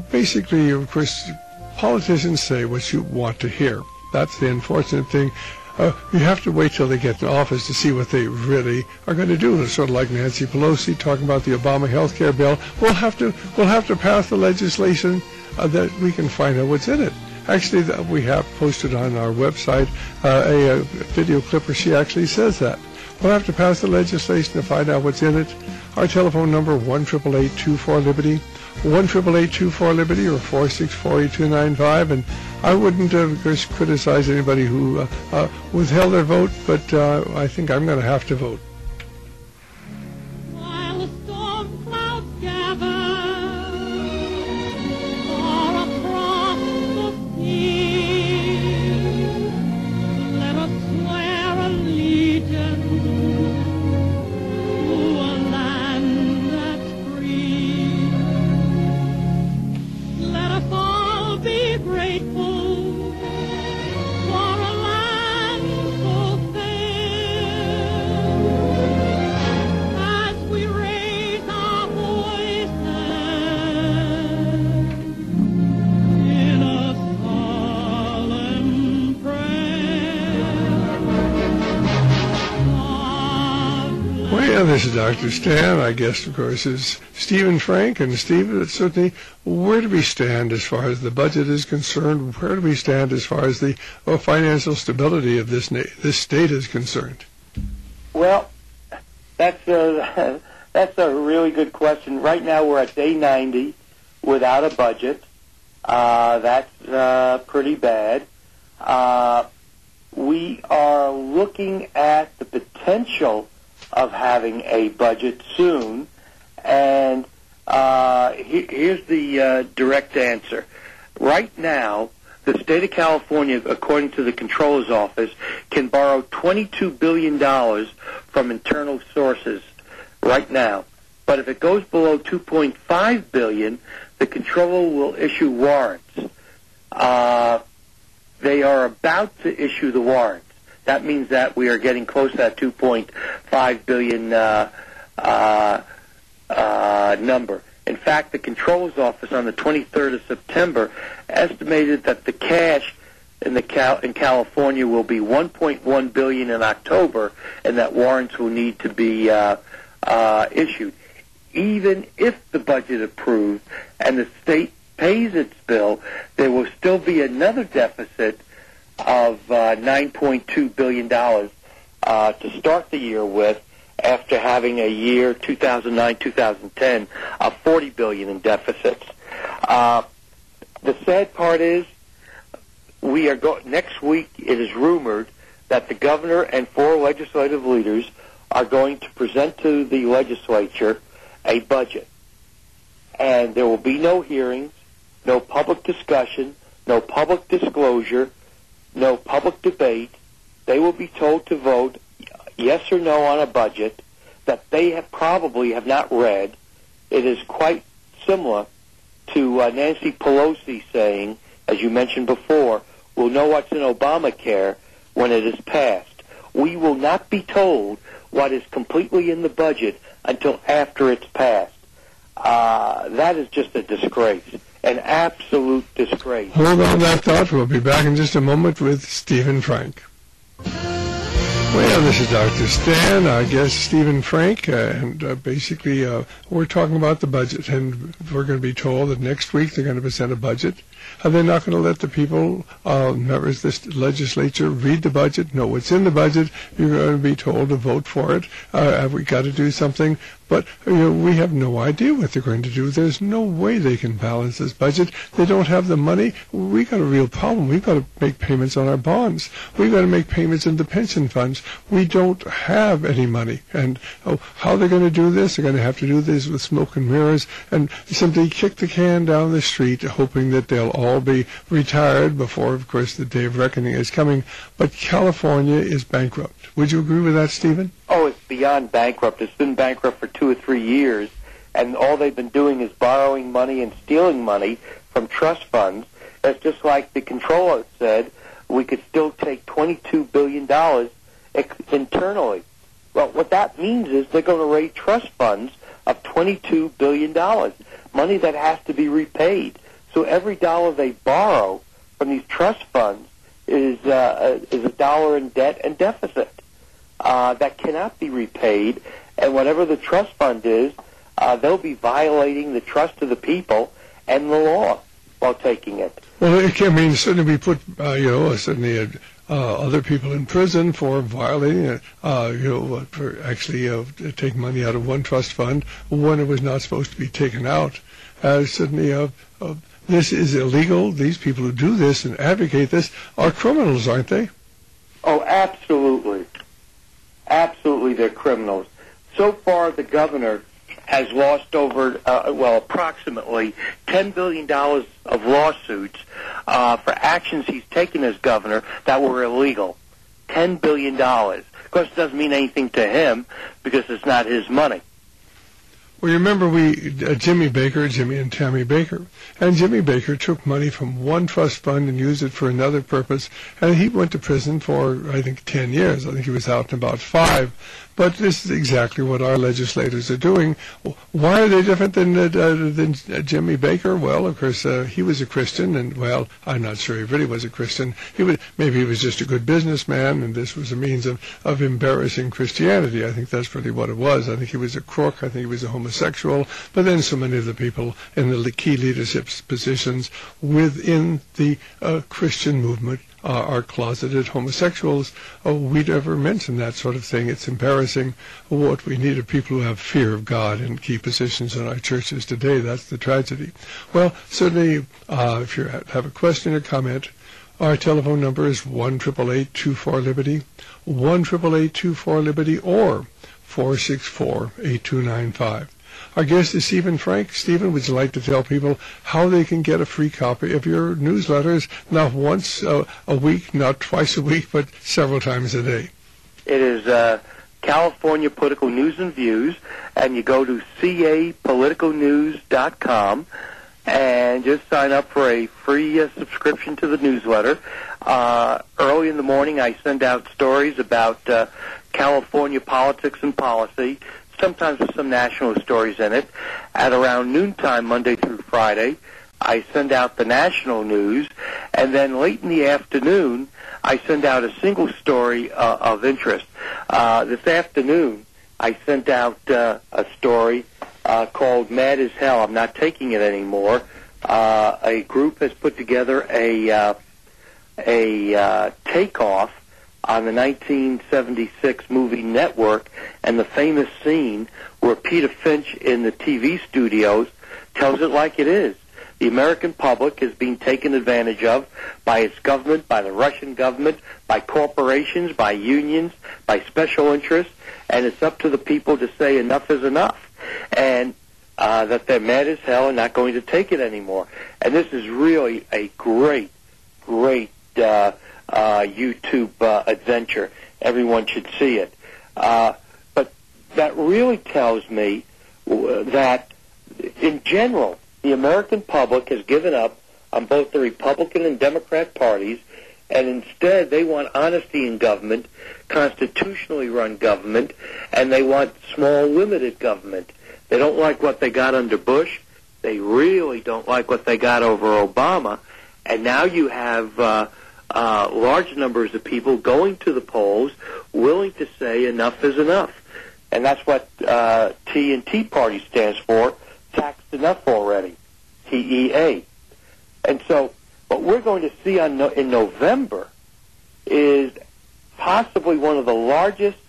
basically, of course, politicians say what you want to hear. That's the unfortunate thing. you have to wait till they get to office to see what they really are going to do. It's sort of like Nancy Pelosi talking about the Obama health care bill. We'll have to pass the legislation that we can find out what's in it. Actually, we have posted on our website a video clip where she actually says that. We'll have to pass the legislation to find out what's in it. Our telephone number, 1-888-24-LIBERTY, 1-888-24-LIBERTY, or 464-8295. And I wouldn't criticize anybody who withheld their vote, but I think I'm going to have to vote. While the storm clouds gather far across the sea, let us swear allegiance to a land that's free. Let us all be grateful for a land so fair, as we raise our voices in a solemn prayer. Well, this is Dr. Stan. Our guest, of course, is Stephen Frank. And Stephen, certainly, where do we stand as far as the budget is concerned? Where do we stand as far as the financial stability of this state is concerned? Well, that's a really good question. Right now we're at day 90 without a budget. That's pretty bad. We are looking at the potential of having a budget soon, and here's the direct answer. Right now, the state of California, according to the Comptroller's Office, can borrow $22 billion from internal sources right now. But if it goes below $2.5 billion, the Comptroller will issue warrants. They are about to issue the warrants. That means that we are getting close to that $2.5 billion number. In fact, the Comptroller's Office on the 23rd of September estimated that the cash in California will be $1.1 billion in October, and that warrants will need to be issued. Even if the budget approved and the state pays its bill, there will still be another deficit of $9.2 billion to start the year with, after having a year, 2009-2010, of $40 billion in deficits. The sad part is, we are next week. It is rumored that the governor and 4 legislative leaders are going to present to the legislature a budget, and there will be no hearings, no public discussion, no public disclosure, no public debate. They will be told to vote yes or no on a budget that they probably have not read. It is quite similar to Nancy Pelosi saying, as you mentioned before, we'll know what's in Obamacare when it is passed. We will not be told what is completely in the budget until after it's passed. That is just a disgrace, an absolute disgrace. Hold on that thought. We'll be back in just a moment with Stephen Frank. Well, this is Dr. Stan, our guest Stephen Frank, and basically we're talking about the budget, and we're going to be told that next week they're going to present a budget. They're not going to let the people, members of the legislature, read the budget, know what's in the budget. You're going to be told to vote for it. Have we got to do something? But we have no idea what they're going to do. There's no way they can balance this budget. They don't have the money. We got a real problem. We've got to make payments on our bonds. We've got to make payments in the pension funds. We don't have any money. And how they're going to do this? They're going to have to do this with smoke and mirrors and simply kick the can down the street, hoping that they'll all be retired before, of course, the day of reckoning is coming. But California is bankrupt. Would you agree with that, Stephen? Oh, it's beyond bankrupt. It's been bankrupt for 2 or 3 years, and all they've been doing is borrowing money and stealing money from trust funds. It's just like the Comptroller said, we could still take $22 billion internally. Well, what that means is they're going to raise trust funds of $22 billion, money that has to be repaid. So every dollar they borrow from these trust funds is $1 in debt and deficit that cannot be repaid, and whatever the trust fund is, they'll be violating the trust of the people and the law while taking it. Well, it can mean certainly we put, certainly other people in prison for violating it, for actually taking money out of one trust fund when it was not supposed to be taken out. Certainly, this is illegal. These people who do this and advocate this are criminals, aren't they? Oh, absolutely. Absolutely, they're criminals. So far, the governor has lost over, approximately $10 billion of lawsuits for actions he's taken as governor that were illegal. $10 billion. Of course, it doesn't mean anything to him because it's not his money. Well, you remember Jimmy and Tammy Baker. And Jimmy Baker took money from one trust fund and used it for another purpose. And he went to prison for, I think, 10 years. I think he was out in about 5. But this is exactly what our legislators are doing. Why are they different than Jimmy Baker? Well, of course, he was a Christian, and, well, I'm not sure he really was a Christian. Maybe he was just a good businessman, and this was a means of embarrassing Christianity. I think that's really what it was. I think he was a crook. I think he was a homosexual. But then so many of the people in the key leadership positions within the Christian movement are closeted homosexuals. We never mention that sort of thing. It's embarrassing. What we need are people who have fear of God in key positions in our churches today. That's the tragedy. Well, certainly, if you have a question or comment, our telephone number is 1-888-24-LIBERTY, 1-888-24-LIBERTY, or 464-8295. Our guest is Stephen Frank. Stephen, would you like to tell people how they can get a free copy of your newsletters, not once a week, not twice a week, but several times a day? It is California Political News and Views, and you go to capoliticalnews.com and just sign up for a free subscription to the newsletter. Early in the morning, I send out stories about California politics and policy, sometimes with some national stories in it. At around noontime, Monday through Friday, I send out the national news, and then late in the afternoon, I send out a single story of interest. This afternoon, I sent out a story called Mad as Hell. I'm not taking it anymore. A group has put together a takeoff on the 1976 movie Network, and the famous scene where Peter Finch in the TV studios tells it like it is. The American public is being taken advantage of by its government, by the Russian government, by corporations, by unions, by special interests, and it's up to the people to say enough is enough, and that they're mad as hell and not going to take it anymore. And this is really a great YouTube adventure. Everyone should see it. But that really tells me that, in general, the American public has given up on both the Republican and Democrat parties, and instead they want honesty in government, constitutionally run government, and they want small, limited government. They don't like what they got under Bush. They really don't like what they got over Obama. And now you have large numbers of people going to the polls willing to say enough is enough. And that's what T and Tea Party stands for, taxed enough already, TEA. And so what we're going to see in November is possibly one of the largest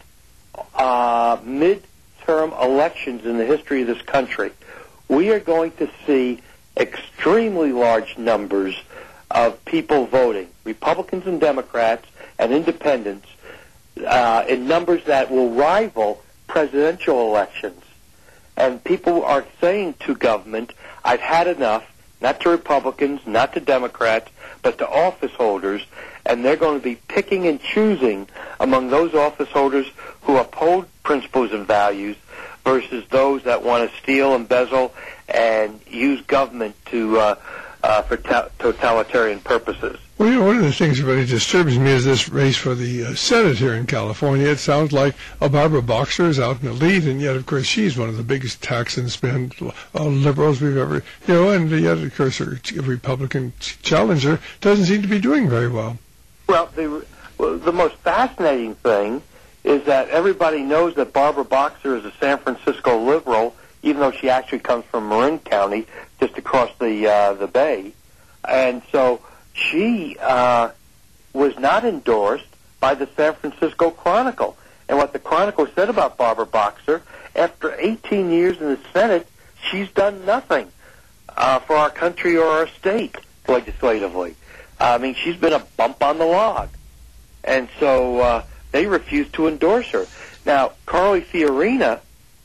midterm elections in the history of this country. We are going to see extremely large numbers of people voting, Republicans and Democrats and independents, in numbers that will rival presidential elections. And people are saying to government, I've had enough, not to Republicans, not to Democrats, but to office holders, and they're going to be picking and choosing among those office holders who uphold principles and values versus those that want to steal, embezzle, and use government to for totalitarian purposes. Well, one of the things that really disturbs me is this race for the Senate here in California. It sounds like Barbara Boxer is out in the lead, and yet, of course, she's one of the biggest tax and spend liberals we've ever, and yet, of course, her Republican challenger doesn't seem to be doing very well. Well, the most fascinating thing is that everybody knows that Barbara Boxer is a San Francisco liberal, even though she actually comes from Marin County, just across the bay. And so she was not endorsed by the San Francisco Chronicle. And what the Chronicle said about Barbara Boxer, after 18 years in the Senate, she's done nothing for our country or our state legislatively. I mean, she's been a bump on the log. And so they refused to endorse her. Now, Carly Fiorina,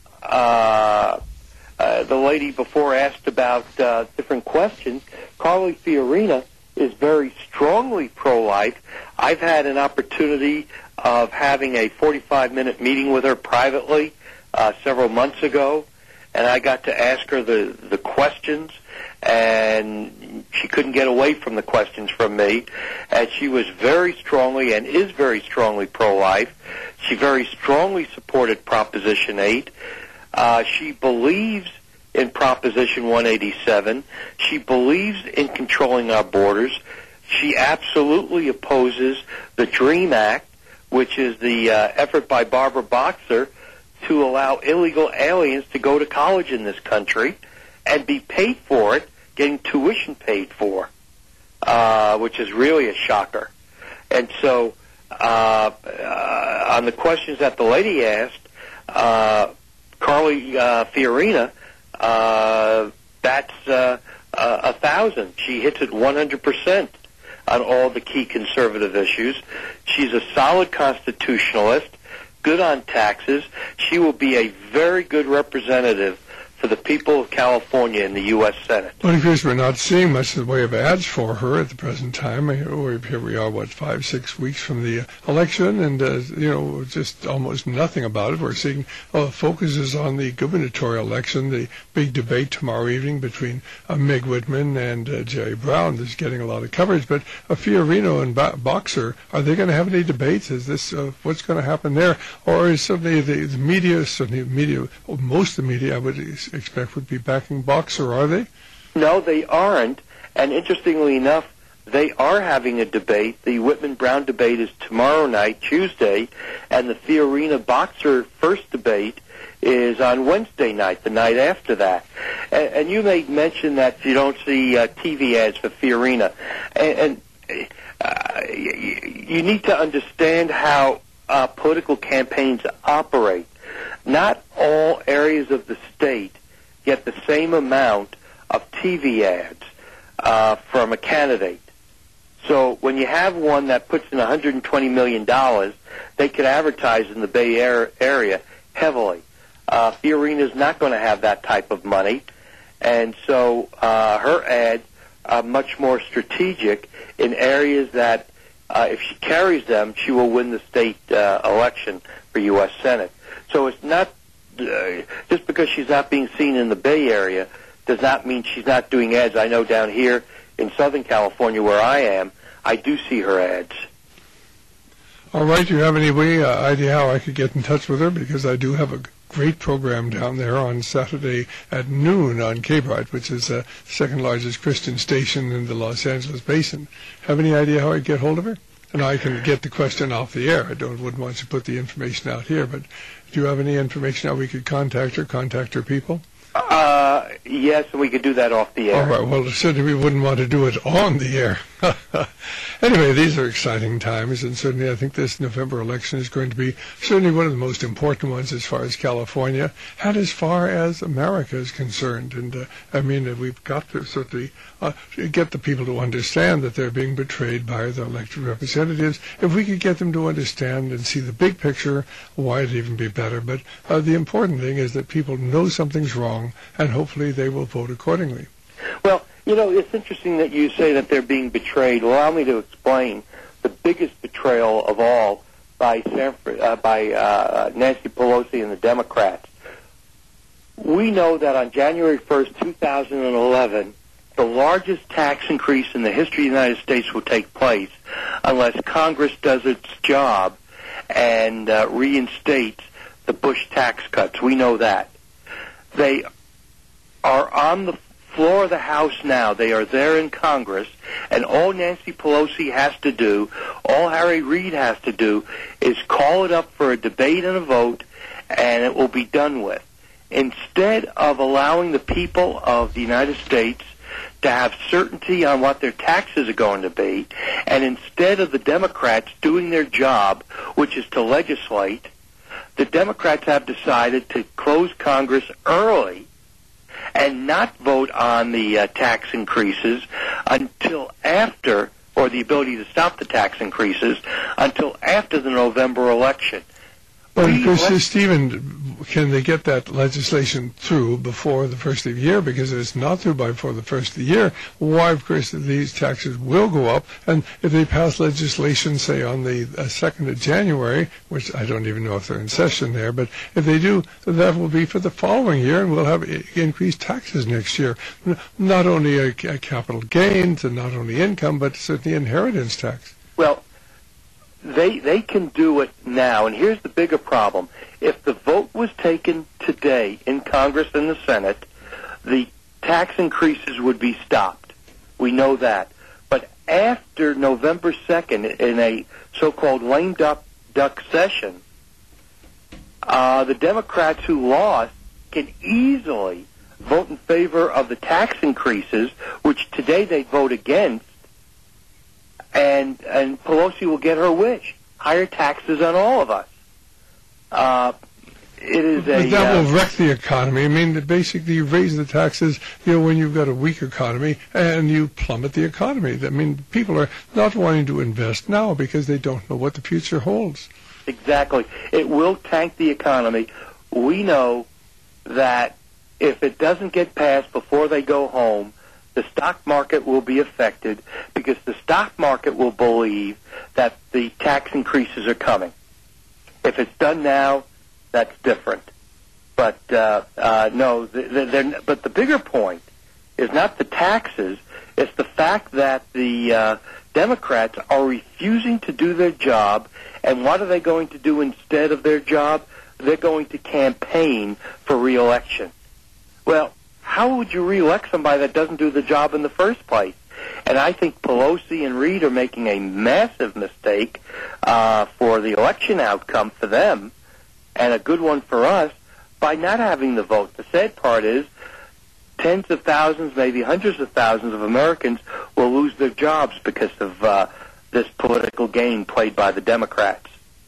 the lady before asked about different questions, Carly Fiorina is very strongly pro-life. I've had an opportunity of having a 45-minute meeting with her privately several months ago, and I got to ask her the questions, and she couldn't get away from the questions from me. And she was very strongly and is very strongly pro-life. She very strongly supported Proposition 8. She believes in Proposition 187. She believes in controlling our borders. She absolutely opposes the DREAM Act, which is the effort by Barbara Boxer to allow illegal aliens to go to college in this country and be paid for it, getting tuition paid for, which is really a shocker. And so on the questions that the lady asked, Carly Fiorina, that's 1,000. She hits it 100% on all the key conservative issues. She's a solid constitutionalist, good on taxes. She will be a very good representative for the people of California in the U.S. Senate. Well, of course, we're not seeing much in the way of ads for her at the present time. Here we are, 5-6 weeks from the election, and, just almost nothing about it. We're seeing focuses on the gubernatorial election, the big debate tomorrow evening between Meg Whitman and Jerry Brown. This is getting a lot of coverage. But Fiorina and Boxer, are they going to have any debates? Is this what's going to happen there? Or is certainly the media, most of the media, I would expect, would be backing Boxer, are they? No, they aren't. And interestingly enough, they are having a debate. The Whitman-Brown debate is tomorrow night, Tuesday, and the Fiorina-Boxer first debate is on Wednesday night, the night after that. And you made mention that you don't see TV ads for Fiorina. And you need to understand how political campaigns operate. Not all areas of the state get the same amount of TV ads from a candidate. So when you have one that puts in $120 million, they could advertise in the Bay Area heavily. Fiorina's not going to have that type of money, and so her ads are much more strategic in areas that if she carries them, she will win the state election for U.S. Senate. So it's not just because she's not being seen in the Bay Area does not mean she's not doing ads. I know down here in Southern California where I am, I do see her ads. All right. Do you have any idea how I could get in touch with her? Because I do have a great program down there on Saturday at noon on K-Bright, which is the second largest Christian station in the Los Angeles basin. Have any idea how I get hold of her? And I can get the question off the air. I wouldn't want to put the information out here, but do you have any information how we could contact her people? Yes, we could do that off the air. All right. Well, certainly we wouldn't want to do it on the air. Anyway, these are exciting times, and certainly I think this November election is going to be certainly one of the most important ones as far as California and as far as America is concerned. And, we've got to certainly get the people to understand that they're being betrayed by their elected representatives. If we could get them to understand and see the big picture, why it'd even be better. But the important thing is that people know something's wrong, and hopefully they will vote accordingly. Well, it's interesting that you say that they're being betrayed. Allow me to explain the biggest betrayal of all by Nancy Pelosi and the Democrats. We know that on January 1st, 2011, the largest tax increase in the history of the United States will take place unless Congress does its job and reinstates the Bush tax cuts. We know that. They are on the floor of the House now. They are there in Congress, and all Nancy Pelosi has to do, all Harry Reid has to do, is call it up for a debate and a vote, and it will be done with. Instead of allowing the people of the United States to have certainty on what their taxes are going to be, and instead of the Democrats doing their job, which is to legislate, the Democrats have decided to close Congress early and not vote on the tax increases until after, or the ability to stop the tax increases, until after the November election. Well, Stephen, can they get that legislation through before the first of the year? Because if it's not through before the first of the year, why, of course, these taxes will go up. And if they pass legislation, say, on the 2nd of January, which I don't even know if they're in session there, but if they do, that will be for the following year, and we'll have increased taxes next year. Not only a capital gains and not only income, but certainly inheritance tax. Well, They can do it now, and here's the bigger problem. If the vote was taken today in Congress and the Senate, the tax increases would be stopped. We know that. But after November 2nd, in a so-called lame duck session, the Democrats who lost can easily vote in favor of the tax increases, which today they vote against, and Pelosi will get her wish: higher taxes on all of us. But that will wreck the economy. I mean, basically, you raise the taxes, when you've got a weak economy, and you plummet the economy. I mean, people are not wanting to invest now because they don't know what the future holds. Exactly. It will tank the economy. We know that if it doesn't get passed before they go home, the stock market will be affected because the stock market will believe that the tax increases are coming. If it's done now, that's different. But no, but the bigger point is not the taxes. It's the fact that the Democrats are refusing to do their job, and what are they going to do instead of their job? They're going to campaign for re-election. Well, how would you re-elect somebody that doesn't do the job in the first place? And I think Pelosi and Reid are making a massive mistake for the election outcome for them, and a good one for us, by not having the vote. The sad part is tens of thousands, maybe hundreds of thousands of Americans will lose their jobs because of this political game played by the Democrats.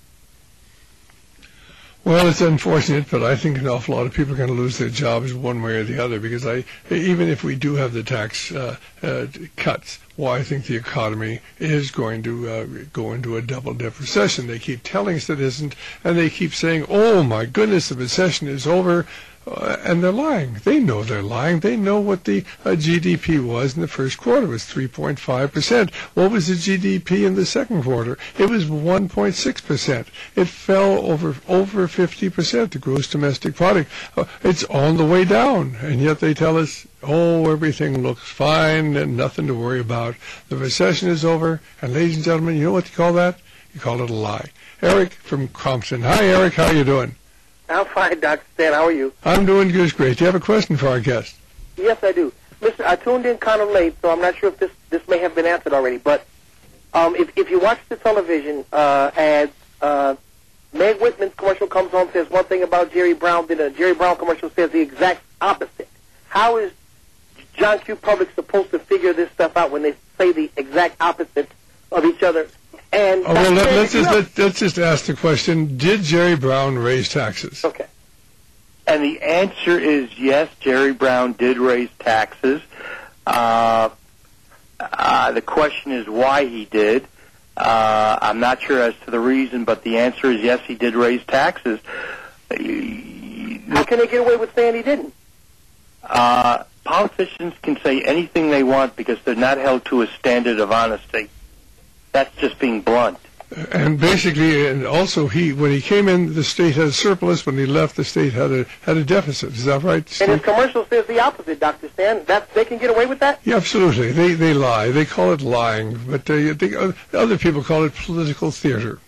Well, it's unfortunate, but I think an awful lot of people are going to lose their jobs one way or the other, because even if we do have the tax cuts, I think the economy is going to go into a double-dip recession. They keep telling us it isn't, and they keep saying, oh, my goodness, the recession is over. And they're lying. They know they're lying. They know what the GDP was in the first quarter. It was 3.5%. What was the GDP in the second quarter? It was 1.6%. It fell over 50%, the gross domestic product. It's on the way down. And yet they tell us, oh, everything looks fine and nothing to worry about. The recession is over. And ladies and gentlemen, you know what you call that? You call it a lie. Eric from Compton. Hi, Eric. How you doing? I'm fine, Dr. Stan. How are you? I'm doing just great. Do you have a question for our guest? Yes, I do. Listen, I tuned in kind of late, so I'm not sure if this may have been answered already. But if you watch the television ads, Meg Whitman's commercial comes on, says one thing about Jerry Brown, then a Jerry Brown commercial says the exact opposite. How is John Q. Public supposed to figure this stuff out when they say the exact opposite of each other? And let's just ask the question, did Jerry Brown raise taxes? Okay. And the answer is yes, Jerry Brown did raise taxes. The question is why he did. I'm not sure as to the reason, but the answer is yes, he did raise taxes. How can they get away with saying he didn't? Politicians can say anything they want because they're not held to a standard of honesty. That's just being blunt. And basically, and also, when he came in, the state had a surplus. When he left, the state had a deficit. Is that right, Steve? And his commercial says the opposite, Dr. Stan. They can get away with that? Yeah, absolutely. They lie. They call it lying, but other people call it political theater.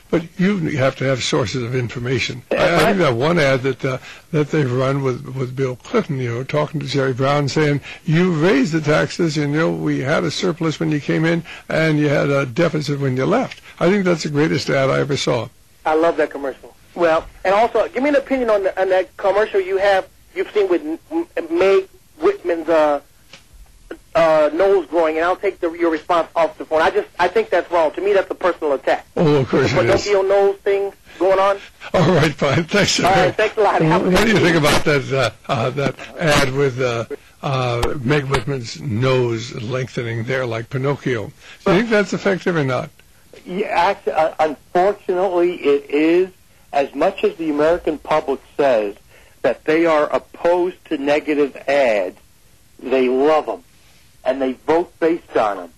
But you have to have sources of information. I think that one ad that they've run with Bill Clinton, talking to Jerry Brown, saying, you raised the taxes, and, we had a surplus when you came in, and you had a deficit when you left. I think that's the greatest ad I ever saw. I love that commercial. Well, and also, give me an opinion on that commercial you've seen with Meg Whitman's nose growing, and I'll take your response off the phone. I think that's wrong. To me, that's a personal attack. Oh, of course it is. The Pinocchio nose thing going on. All right, fine. Thanks, sir. All right, thanks a lot. What do you think about that ad with Meg Whitman's nose lengthening there like Pinocchio? Do you think that's effective or not? Yeah, actually, unfortunately, it is. As much as the American public says that they are opposed to negative ads, they love them, and they vote based on them.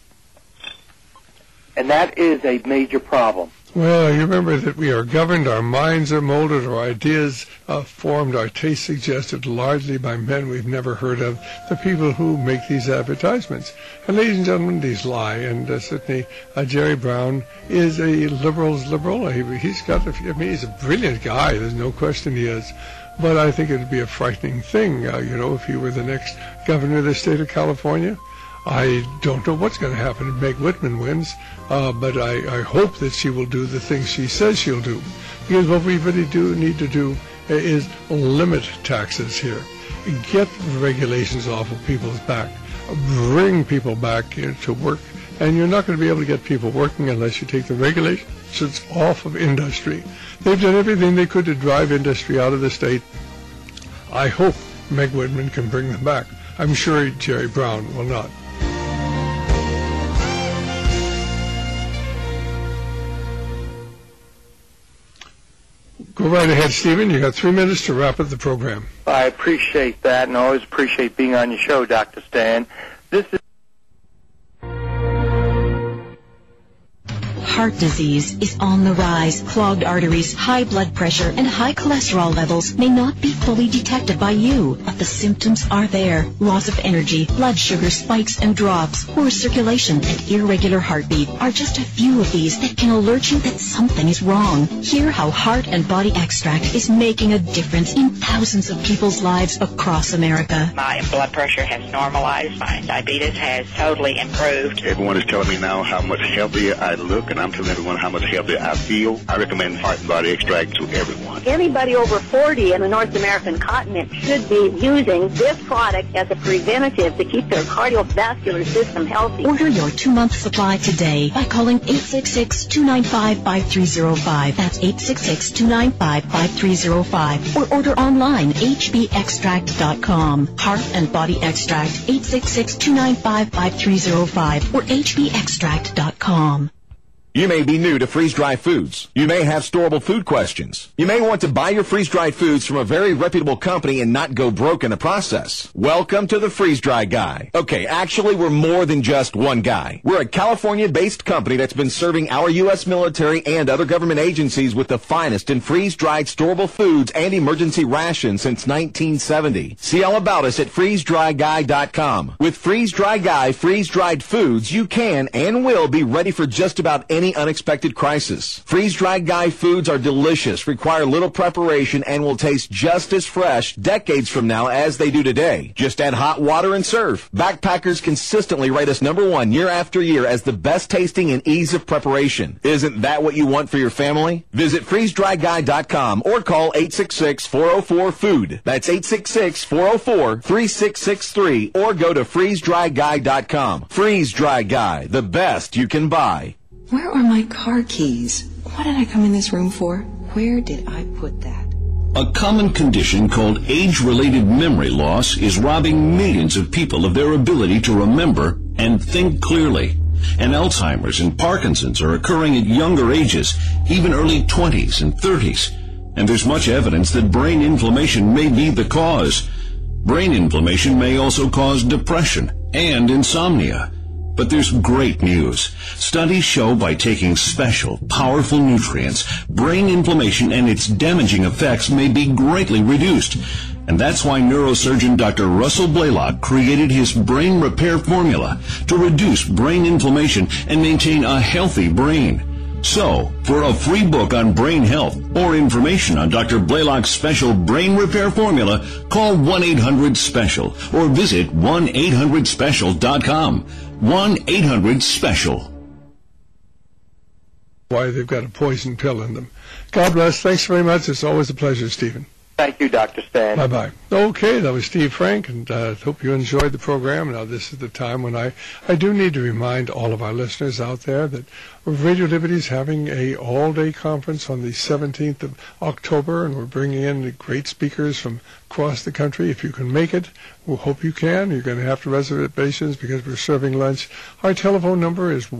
And that is a major problem. Well, you remember that we are governed, our minds are molded, our ideas formed, our tastes suggested largely by men we've never heard of, the people who make these advertisements. And ladies and gentlemen, these lie, and certainly Jerry Brown is a liberal's liberal. He's a brilliant guy, there's no question he is. But I think it would be a frightening thing, if he were the next governor of the state of California. I don't know what's going to happen if Meg Whitman wins, but I hope that she will do the things she says she'll do. Because what we really need to do is limit taxes here. Get regulations off of people's back. Bring people back to work. And you're not going to be able to get people working unless you take the regulations off of industry. They've done everything they could to drive industry out of the state. I hope Meg Whitman can bring them back. I'm sure Jerry Brown will not. Go right ahead, Stephen. You got 3 minutes to wrap up the program. I appreciate that, and I always appreciate being on your show, Dr. Stan. This is Heart disease is on the rise. Clogged arteries, high blood pressure, and high cholesterol levels may not be fully detected by you, but the symptoms are there. Loss of energy, blood sugar spikes and drops, poor circulation, and irregular heartbeat are just a few of these that can alert you that something is wrong. Hear how Heart and Body Extract is making a difference in thousands of people's lives across America. My blood pressure has normalized. My diabetes has totally improved. Everyone is telling me now how much healthier I look, and I'm telling everyone how much healthier I feel. I recommend Heart and Body Extract to everyone. Anybody over 40 in the North American continent should be using this product as a preventative to keep their cardiovascular system healthy. Order your 2-month supply today by calling 866-295-5305. That's 866-295-5305. Or order online, hbextract.com. Heart and Body Extract, 866-295-5305 or hbextract.com. You may be new to freeze-dried foods. You may have storable food questions. You may want to buy your freeze-dried foods from a very reputable company and not go broke in the process. Welcome to the Freeze-Dry Guy. Okay, actually, we're more than just one guy. We're a California-based company that's been serving our U.S. military and other government agencies with the finest in freeze-dried storable foods and emergency rations since 1970. See all about us at freezedryguy.com. With Freeze-Dry Guy freeze-dried foods, you can and will be ready for just about any unexpected crisis. Freeze-dried Guy foods are delicious, require little preparation, and will taste just as fresh decades from now as they do today. Just add hot water and serve. Backpackers consistently rate us #1 year after year as the best tasting and ease of preparation. Isn't that what you want for your family? Visit freezedryguy.com or call 866-404-FOOD. That's 866-404-3663 or go to freezedryguy.com. Freeze-Dry Guy, the best you can buy. Where are my car keys? What did I come in this room for? Where did I put that? A common condition called age-related memory loss is robbing millions of people of their ability to remember and think clearly. And Alzheimer's and Parkinson's are occurring at younger ages, even early 20s and 30s. And there's much evidence that brain inflammation may be the cause. Brain inflammation may also cause depression and insomnia. But there's great news. Studies show by taking special, powerful nutrients, brain inflammation and its damaging effects may be greatly reduced. And that's why neurosurgeon Dr. Russell Blaylock created his brain repair formula to reduce brain inflammation and maintain a healthy brain. So, for a free book on brain health or information on Dr. Blaylock's special brain repair formula, call 1-800-SPECIAL or visit 1-800-SPECIAL.com. 1-800-SPECIAL. Why they've got a poison pill in them. God bless. Thanks very much. It's always a pleasure, Stephen. Thank you, Dr. Stan. Bye-bye. Okay, that was Steve Frank, and I hope you enjoyed the program. Now, this is the time when I do need to remind all of our listeners out there that Radio Liberty is having a all-day conference on the 17th of October, and we're bringing in great speakers from across the country. If you can make it, we'll hope you can. You're going to have to reservations because we're serving lunch. Our telephone number is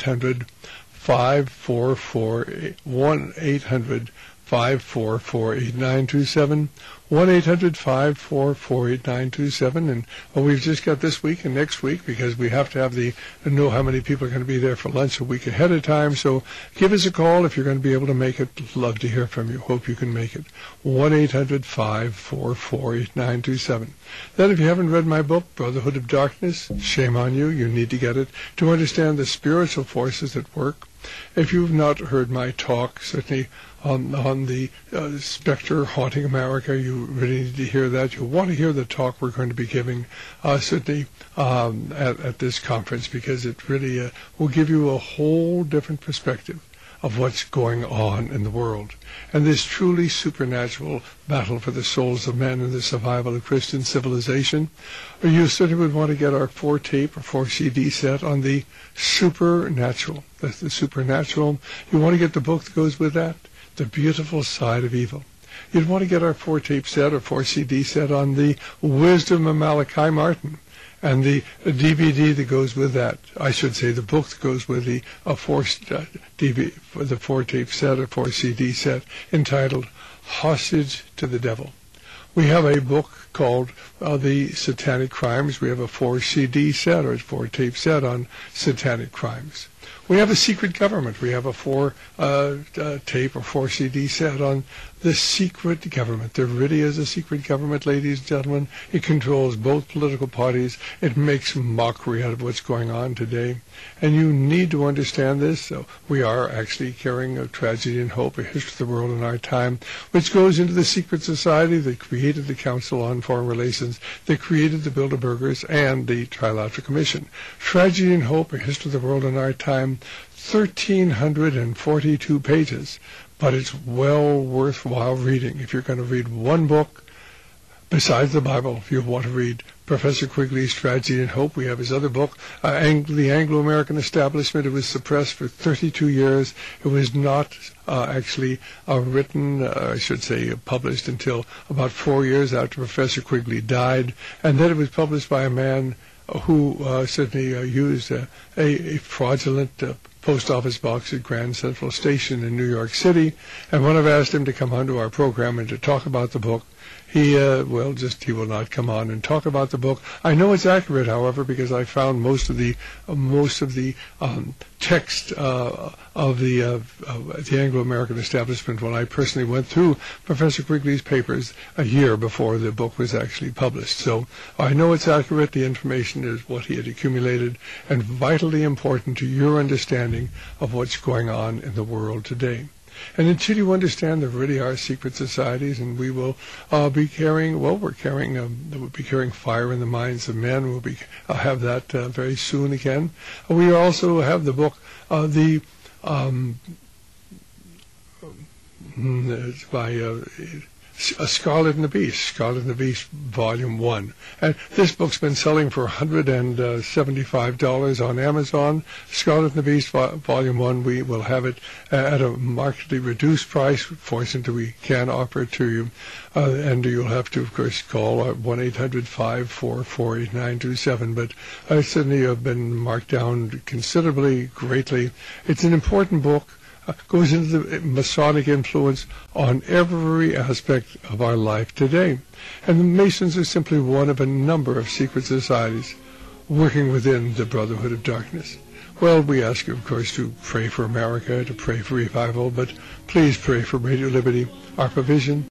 1-800-544-8927, 1-800-544-8927, and we've just got this week and next week because we have to know how many people are going to be there for lunch a week ahead of time. So give us a call if you're going to be able to make it. Love to hear from you. Hope you can make it. 1-800-544-8927. Then if you haven't read my book, Brotherhood of Darkness, shame on you. You need to get it to understand the spiritual forces at work. If you've not heard my talk, certainly on the specter haunting America, you really need to hear that. You'll want to hear the talk we're going to be giving certainly at this conference, because it really will give you a whole different perspective of what's going on in the world. And this truly supernatural battle for the souls of men and the survival of Christian civilization. You certainly would want to get our 4-tape or 4-CD set on the supernatural. That's the supernatural. You want to get the book that goes with that, The Beautiful Side of Evil. You'd want to get our 4-tape set or 4-CD set on the Wisdom of Malachi Martin, and the DVD that goes with that. I should say the book that goes with the 4-tape set or 4-CD set, entitled Hostage to the Devil. We have a book called The Satanic Crimes. We have a 4-CD set or a 4-tape set on satanic crimes. We have a secret government. We have a 4-tape or 4-CD set on the secret government. There really is a secret government, ladies and gentlemen. It controls both political parties. It makes mockery out of what's going on today. And you need to understand this. So we are actually carrying a Tragedy and Hope, a history of the world in our time, which goes into the secret society that created the Council on Foreign Relations, that created the Bilderbergers, and the Trilateral Commission. Tragedy and Hope, a history of the world in our time, 1,342 pages. But it's well worthwhile reading. If you're going to read one book besides the Bible, if you want to read Professor Quigley's Tragedy and Hope, we have his other book, The Anglo-American Establishment. It was suppressed for 32 years. It was not actually written, I should say published, until about 4 years after Professor Quigley died. And then it was published by a man who certainly used a fraudulent post office box at Grand Central Station in New York City. And when I've asked him to come onto our program and to talk about the book, he will not come on and talk about the book. I know it's accurate, however, because I found most of the text of the Anglo-American Establishment when I personally went through Professor Quigley's papers a year before the book was actually published. So I know it's accurate. The information is what he had accumulated and vitally important to your understanding of what's going on in the world today. And until you understand there really are secret societies, and we will be carrying, we'll be carrying fire in the minds of men. We'll have that very soon again. We also have the book, by Scarlet and the Beast, Volume 1. And this book's been selling for $175 on Amazon. Scarlet and the Beast, Volume 1, we will have it at a markedly reduced price. Fortunately, we can offer it to you. And you'll have to, of course, call 1-800-544-8927. But I certainly have been marked down considerably, greatly. It's an important book. Goes into the Masonic influence on every aspect of our life today. And the Masons are simply one of a number of secret societies working within the Brotherhood of Darkness. Well, we ask you, of course, to pray for America, to pray for revival, but please pray for Radio Liberty, our provision,